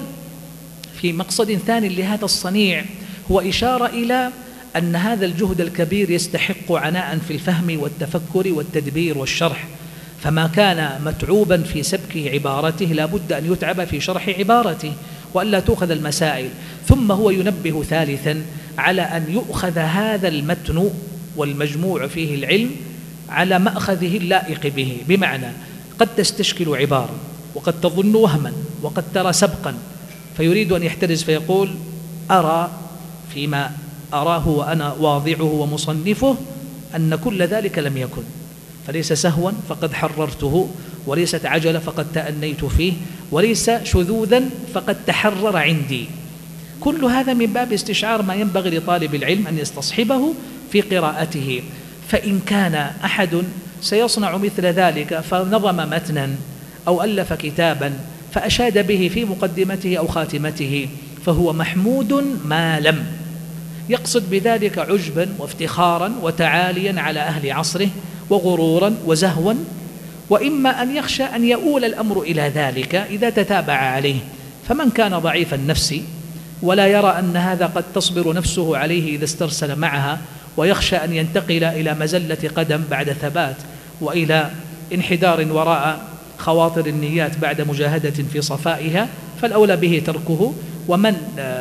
في مقصد ثاني لهذا الصنيع هو إشارة إلى أن هذا الجهد الكبير يستحق عناء في الفهم والتفكر والتدبير والشرح، فما كان متعوبا في سبك عبارته لا بد أن يتعب في شرح عبارته وألا تؤخذ المسائل. ثم هو ينبه ثالثا على أن يؤخذ هذا المتن والمجموع فيه العلم على مأخذه اللائق به، بمعنى قد تستشكل عبارة وقد تظن وهما وقد ترى سبقا، فيريد أن يحترز فيقول: أرى فيما أراه وأنا واضعه ومصنفه أن كل ذلك لم يكن، فليس سهوا فقد حررته، وليست عجلة فقد تأنيت فيه، وليس شذوذا فقد تحرر عندي. كل هذا من باب استشعار ما ينبغي لطالب العلم أن يستصحبه في قراءته. فإن كان أحد سيصنع مثل ذلك فنظم متنا أو ألف كتابا فأشاد به في مقدمته أو خاتمته، فهو محمود ما لم يقصد بذلك عجبا وافتخارا وتعاليا على أهل عصره وغرورا وزهوا، وإما أن يخشى أن يؤول الأمر إلى ذلك إذا تتابع عليه. فمن كان ضعيف النفس ولا يرى أن هذا قد تصبر نفسه عليه إذا استرسل معها، ويخشى أن ينتقل إلى مزلة قدم بعد ثبات، وإلى انحدار وراء خواطر النيات بعد مجاهدة في صفائها، فالأولى به تركه. ومن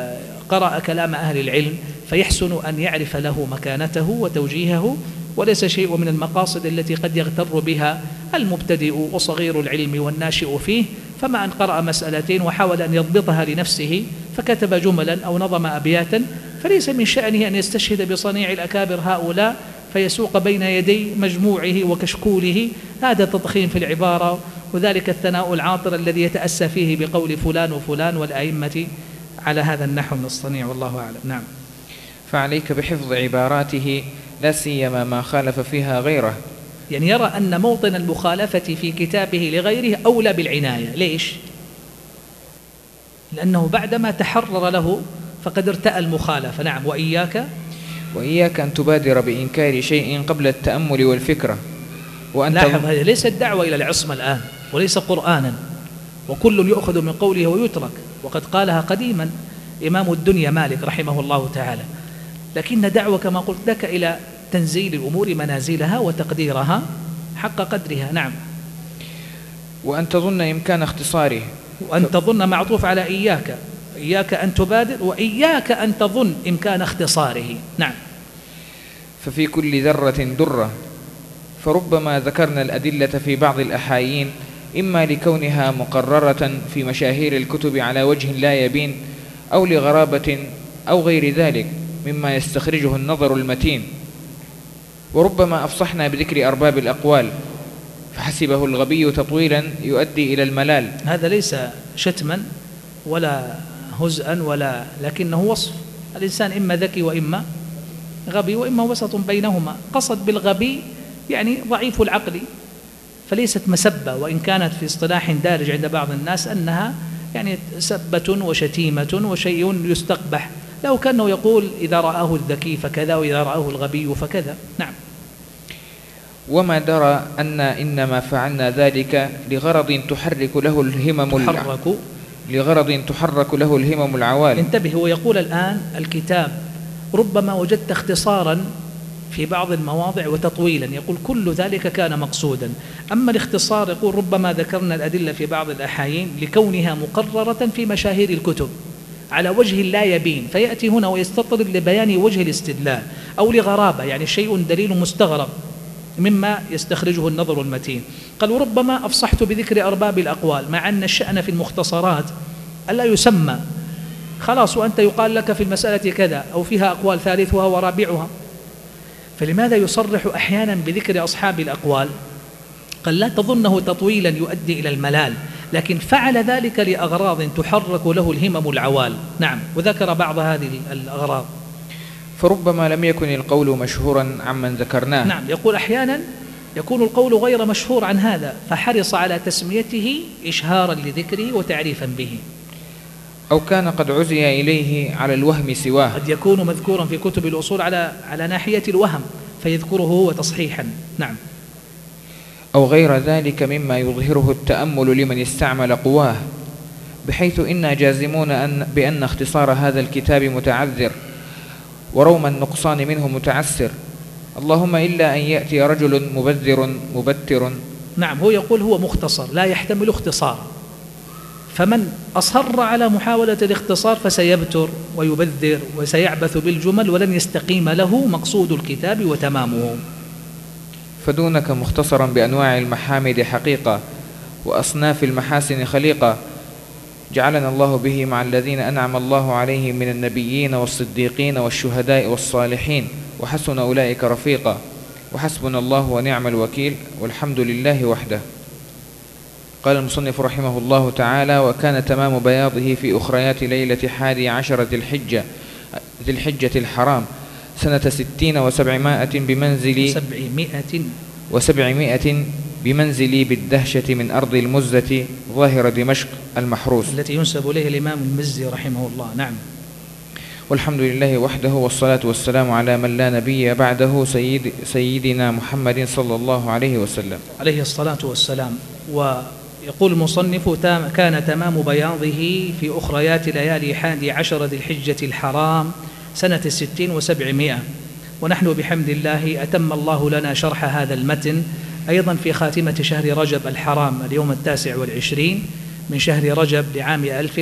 قرأ كلام أهل العلم فيحسن أن يعرف له مكانته وتوجيهه، وليس شيء من المقاصد التي قد يغتر بها المبتدئ وصغير العلم والناشئ فيه. فما أن قرأ مسألتين وحاول أن يضبطها لنفسه فكتب جملا أو نظم أبياتا، فليس من شأنه أن يستشهد بصنيع الأكابر هؤلاء فيسوق بين يدي مجموعه وكشكوله. هذا تضخيم في العبارة، وذلك الثناء العاطر الذي يتأسى فيه بقول فلان وفلان والأئمة على هذا النحو من الصنيع، والله أعلم. نعم. فعليك بحفظ عباراته لا سيما ما خالف فيها غيره. يعني يرى أن موطن المخالفة في كتابه لغيره أولى بالعناية. ليش؟ لأنه بعدما تحرر له فقد ارتأى المخالفة. نعم. وإياك أن تبادر بإنكار شيء قبل التأمل والفكرة. لاحظ، هذه ليست دعوة إلى العصمة الآن، وليس قرآنا، وكل يؤخذ من قوله ويترك، وقد قالها قديما إمام الدنيا مالك رحمه الله تعالى، لكن دعوة كما قلت لك إلى تنزيل الأمور منازلها وتقديرها حق قدرها. نعم. وأن تظن إمكان اختصاره، وأن تظن معطوف على إياك أن تبادر، وإياك أن تظن إمكان اختصاره. نعم. ففي كل ذرة درة، فربما ذكرنا الأدلة في بعض الأحايين إما لكونها مقررة في مشاهير الكتب على وجه لا يبين، أو لغرابة أو غير ذلك مما يستخرجه النظر المتين. وربما أفصحنا بذكر أرباب الأقوال فحسبه الغبي تطويلا يؤدي إلى الملال. هذا ليس شتما ولا هزءا لكنه وصف. الإنسان إما ذكي وإما غبي وإما وسط بينهما. قصد بالغبي يعني ضعيف العقل، فليست مسبة، وإن كانت في اصطلاح دارج عند بعض الناس أنها يعني سبة وشتيمة وشيء يستقبح، لو كانه يقول إذا رآه الذكي فكذا وإذا رآه الغبي فكذا. نعم. وما درى أن إنما فعلنا ذلك لغرض تحرك له الهمم العوالي. انتبه، هو يقول الآن الكتاب ربما وجدت اختصارا في بعض المواضع وتطويلا، يقول كل ذلك كان مقصودا. أما الاختصار يقول ربما ذكرنا الأدلة في بعض الأحايين لكونها مقررة في مشاهير الكتب على وجه لا يبين، فيأتي هنا ويستطرد لبيان وجه الاستدلال، أو لغرابة يعني شيء دليل مستغرب مما يستخرجه النظر المتين. قال وربما أفصحت بذكر أرباب الأقوال، مع أن الشأن في المختصرات ألا يسمى خلاص، وأنت يقال لك في المسألة كذا أو فيها أقوال ثالثها ورابعها، فلماذا يصرح أحيانا بذكر أصحاب الأقوال؟ قال لا تظنه تطويلا يؤدي إلى الملال، لكن فعل ذلك لأغراض تحرك له الهمم العوال. نعم. وذكر بعض هذه الأغراض. فربما لم يكن القول مشهورا عمن ذكرناه. نعم. يقول أحيانا يكون القول غير مشهور عن هذا، فحرص على تسميته إشهارا لذكره وتعريفا به. أو كان قد عزي إليه على الوهم سواه، قد يكون مذكورا في كتب الأصول على ناحية الوهم فيذكره هو تصحيحا. نعم. أو غير ذلك مما يظهره التأمل لمن استعمل قواه، بحيث إنا جازمون بأن اختصار هذا الكتاب متعذر وروم النقصان منه متعسر، اللهم إلا أن يأتي رجل مبذر مبتر. نعم. هو يقول هو مختصر لا يحتمل اختصار، فمن أصر على محاولة الاختصار فسيبتر ويبذر وسيعبث بالجمل ولن يستقيم له مقصود الكتاب وتمامه. فدونك مختصرا بأنواع المحامد حقيقة وأصناف المحاسن خليقة، جعلنا الله به مع الذين أنعم الله عليهم من النبيين والصديقين والشهداء والصالحين، وحسن أولئك رفيقا، وحسبنا الله ونعم الوكيل، والحمد لله وحده. قال المصنف رحمه الله تعالى: وكان تمام بياضه في أخريات ليلة 11 ذي الحجة الحرام سنة 60 و700 بمنزلي بالدهشة من أرض المزة ظاهر دمشق المحروس، التي ينسب إليه الإمام المزي رحمه الله. نعم. والحمد لله وحده، والصلاة والسلام على من لا نبي بعده سيدنا محمد صلى الله عليه وسلم عليه الصلاة والسلام. ويقول المصنف: كان تمام بياضه في أخريات ليالي 11 ذي الحجة الحرام سنة 60 و700. ونحن بحمد الله أتم الله لنا شرح هذا المتن أيضا في خاتمة شهر رجب الحرام، اليوم 29 من شهر رجب لعام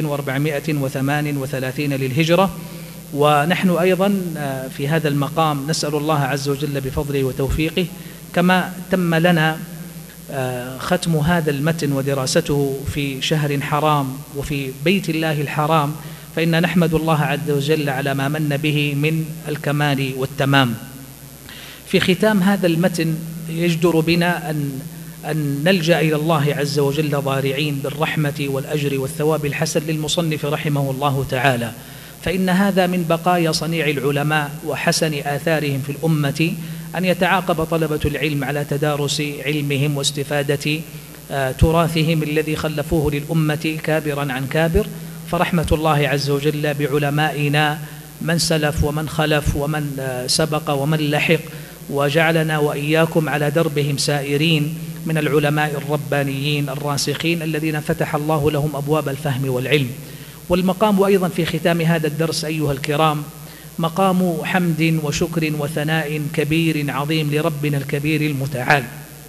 1438 للهجرة. ونحن أيضا في هذا المقام نسأل الله عز وجل بفضله وتوفيقه، كما تم لنا ختم هذا المتن ودراسته في شهر حرام وفي بيت الله الحرام، فإن نحمد الله عز وجل على ما من به من الكمال والتمام. في ختام هذا المتن يجدر بنا أن نلجأ إلى الله عز وجل ضارعين بالرحمة والأجر والثواب الحسن للمصنف رحمه الله تعالى، فإن هذا من بقايا صنيع العلماء وحسن آثارهم في الأمة، أن يتعاقب طلبة العلم على تدارس علمهم واستفادة تراثهم الذي خلفوه للأمة كابرا عن كابر. فرحمة الله عز وجل بعلمائنا من سلف ومن خلف ومن سبق ومن لحق، وجعلنا وإياكم على دربهم سائرين من العلماء الربانيين الراسخين الذين فتح الله لهم أبواب الفهم والعلم. والمقام أيضا في ختام هذا الدرس أيها الكرام مقام حمد وشكر وثناء كبير عظيم لربنا الكبير المتعال.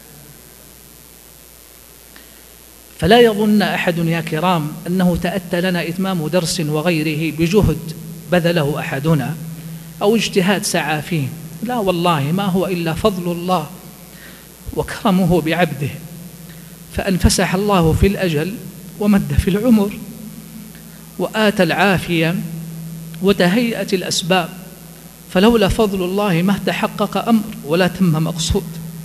فلا يظن أحد يا كرام أنه تأتى لنا إتمام درس وغيره بجهد بذله أحدنا أو اجتهاد سعى فيه، لا والله، ما هو إلا فضل الله وكرمه بعبده، فأن فسح الله في الأجل ومد في العمر وآتى العافية وتهيأت الأسباب فلولا فضل الله ما تحقق أمر ولا تم مقصود.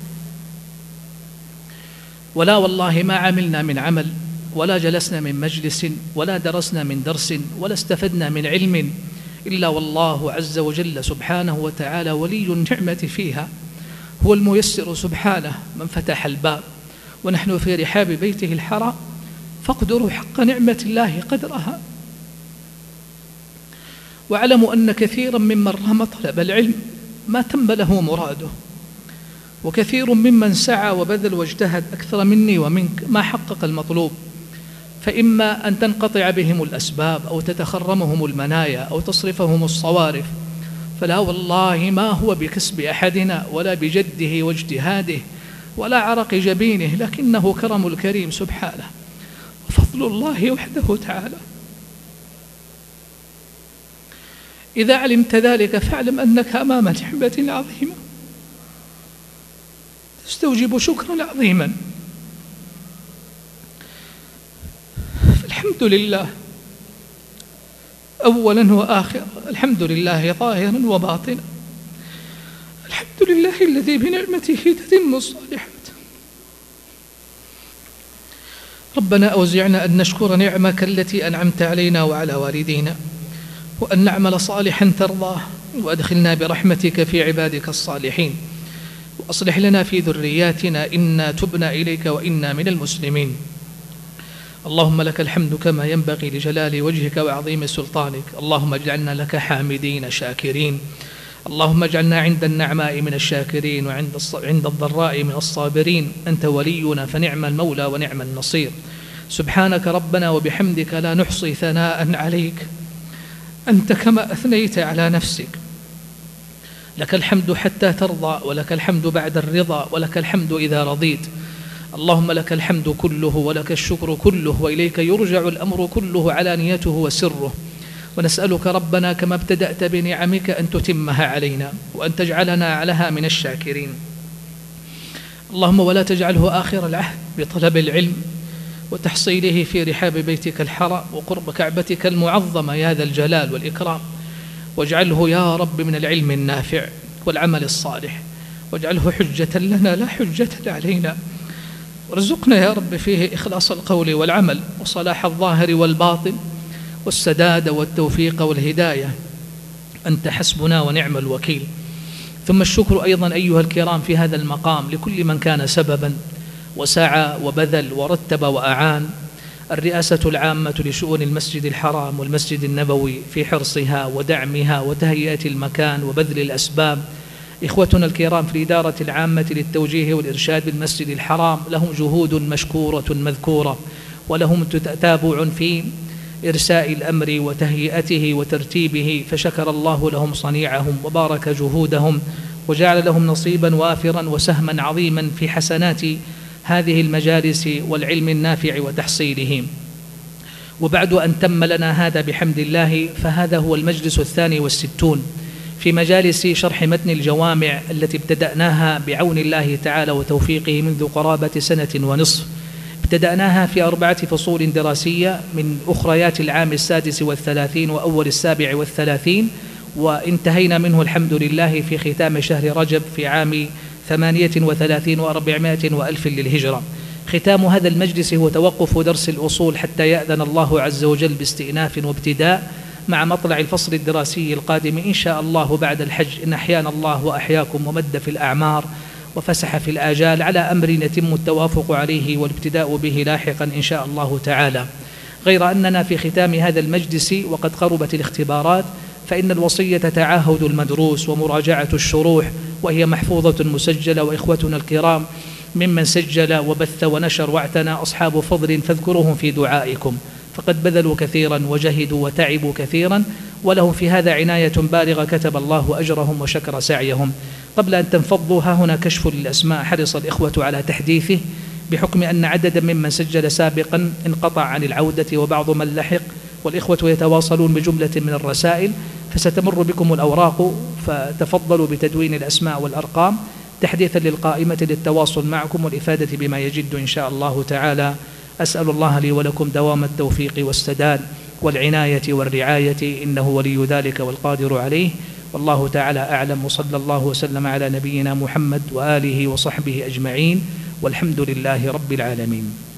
ولا والله ما عملنا من عمل ولا جلسنا من مجلس ولا درسنا من درس ولا استفدنا من علم إلا والله عز وجل سبحانه وتعالى ولي النعمة فيها، هو الميسر سبحانه من فتح الباب، ونحن في رحاب بيته الحرام، فاقدروا حق نعمة الله قدرها. واعلموا أن كثيرا ممن رام طلب العلم ما تم له مراده، وكثير ممن سعى وبذل واجتهد أكثر مني ومنك ما حقق المطلوب، فإما أن تنقطع بهم الأسباب أو تتخرمهم المنايا أو تصرفهم الصوارف، فلا والله ما هو بكسب أحدنا ولا بجده واجتهاده ولا عرق جبينه، لكنه كرم الكريم سبحانه وفضل الله وحده تعالى. إذا علمت ذلك فاعلم أنك أمام نعمة عظيمة تستوجب شكرا عظيما. الحمد لله أولا وآخرا، الحمد لله ظاهرا وباطنا، الحمد لله الذي بنعمته تتم الصالحات. ربنا أوزعنا أن نشكر نعمك التي أنعمت علينا وعلى والدينا، وأن نعمل صالحا ترضاه، وأدخلنا برحمتك في عبادك الصالحين، وأصلح لنا في ذرياتنا إنا تبنا إليك وإنا من المسلمين. اللهم لك الحمد كما ينبغي لجلال وجهك وعظيم سلطانك. اللهم اجعلنا لك حامدين شاكرين، اللهم اجعلنا عند النعماء من الشاكرين، وعند الضراء من الصابرين. أنت ولينا فنعم المولى ونعم النصير. سبحانك ربنا وبحمدك لا نحصي ثناء عليك، أنت كما أثنيت على نفسك. لك الحمد حتى ترضى، ولك الحمد بعد الرضا، ولك الحمد إذا رضيت. اللهم لك الحمد كله ولك الشكر كله، وإليك يرجع الأمر كله علانيته وسره. ونسألك ربنا كما ابتدأت بنعمك أن تتمها علينا، وأن تجعلنا لها من الشاكرين. اللهم ولا تجعله آخر العهد بطلب العلم وتحصيله في رحاب بيتك الحرام وقرب كعبتك المعظمة يا ذا الجلال والإكرام، واجعله يا رب من العلم النافع والعمل الصالح، واجعله حجة لنا لا حجة علينا. وارزقنا يا رب فيه إخلاص القول والعمل وصلاح الظاهر والباطن والسداد والتوفيق والهداية. أنت حسبنا ونعم الوكيل. ثم الشكر أيضا أيها الكرام في هذا المقام لكل من كان سببا وسعى وبذل ورتب وأعان. الرئاسة العامة لشؤون المسجد الحرام والمسجد النبوي في حرصها ودعمها وتهيئة المكان وبذل الأسباب. إخوتنا الكرام في الإدارة العامة للتوجيه والإرشاد بالمسجد الحرام لهم جهود مشكورة مذكورة، ولهم تتابع في إرساء الأمر وتهيئته وترتيبه، فشكر الله لهم صنيعهم وبارك جهودهم وجعل لهم نصيبا وافرا وسهما عظيما في حسنات هذه المجالس والعلم النافع وتحصيله. وبعد أن تم لنا هذا بحمد الله، فهذا هو المجلس 62 في مجالس شرح متن الجوامع التي ابتدأناها بعون الله تعالى وتوفيقه منذ قرابة 1 ونصف. ابتدأناها في 4 فصول دراسية من أخريات العام 36 وأول 37، وانتهينا منه الحمد لله في ختام شهر رجب في عام 38 و400 وألف للهجرة. ختام هذا المجلس هو توقف درس الأصول حتى يأذن الله عز وجل باستئناف وابتداء مع مطلع الفصل الدراسي القادم إن شاء الله بعد الحج، إن أحيانا الله وأحياكم ومد في الأعمار وفسح في الآجال على أمر يتم التوافق عليه والابتداء به لاحقا إن شاء الله تعالى. غير أننا في ختام هذا المجلس وقد قربت الاختبارات، فإن الوصية تعاهد المدروس ومراجعة الشروح، وهي محفوظة مسجلة، وإخوتنا الكرام ممن سجل وبث ونشر واعتنى أصحاب فضل فاذكروهم في دعائكم، فقد بذلوا كثيرا وجهدوا وتعبوا كثيرا، ولهم في هذا عناية بالغة كتب الله أجرهم وشكر سعيهم. قبل أن تنفضوا ها هنا كشف للأسماء حرص الإخوة على تحديثه، بحكم أن عددا ممن سجل سابقا انقطع عن العودة وبعض من لحق، والإخوة يتواصلون بجملة من الرسائل، فستمر بكم الأوراق، فتفضلوا بتدوين الأسماء والأرقام تحديثا للقائمة للتواصل معكم والإفادة بما يجد إن شاء الله تعالى. أسأل الله لي ولكم دوام التوفيق والسداد والعناية والرعاية، إنه ولي ذلك والقادر عليه. والله تعالى أعلم، وصلى الله وسلم على نبينا محمد وآله وصحبه أجمعين، والحمد لله رب العالمين.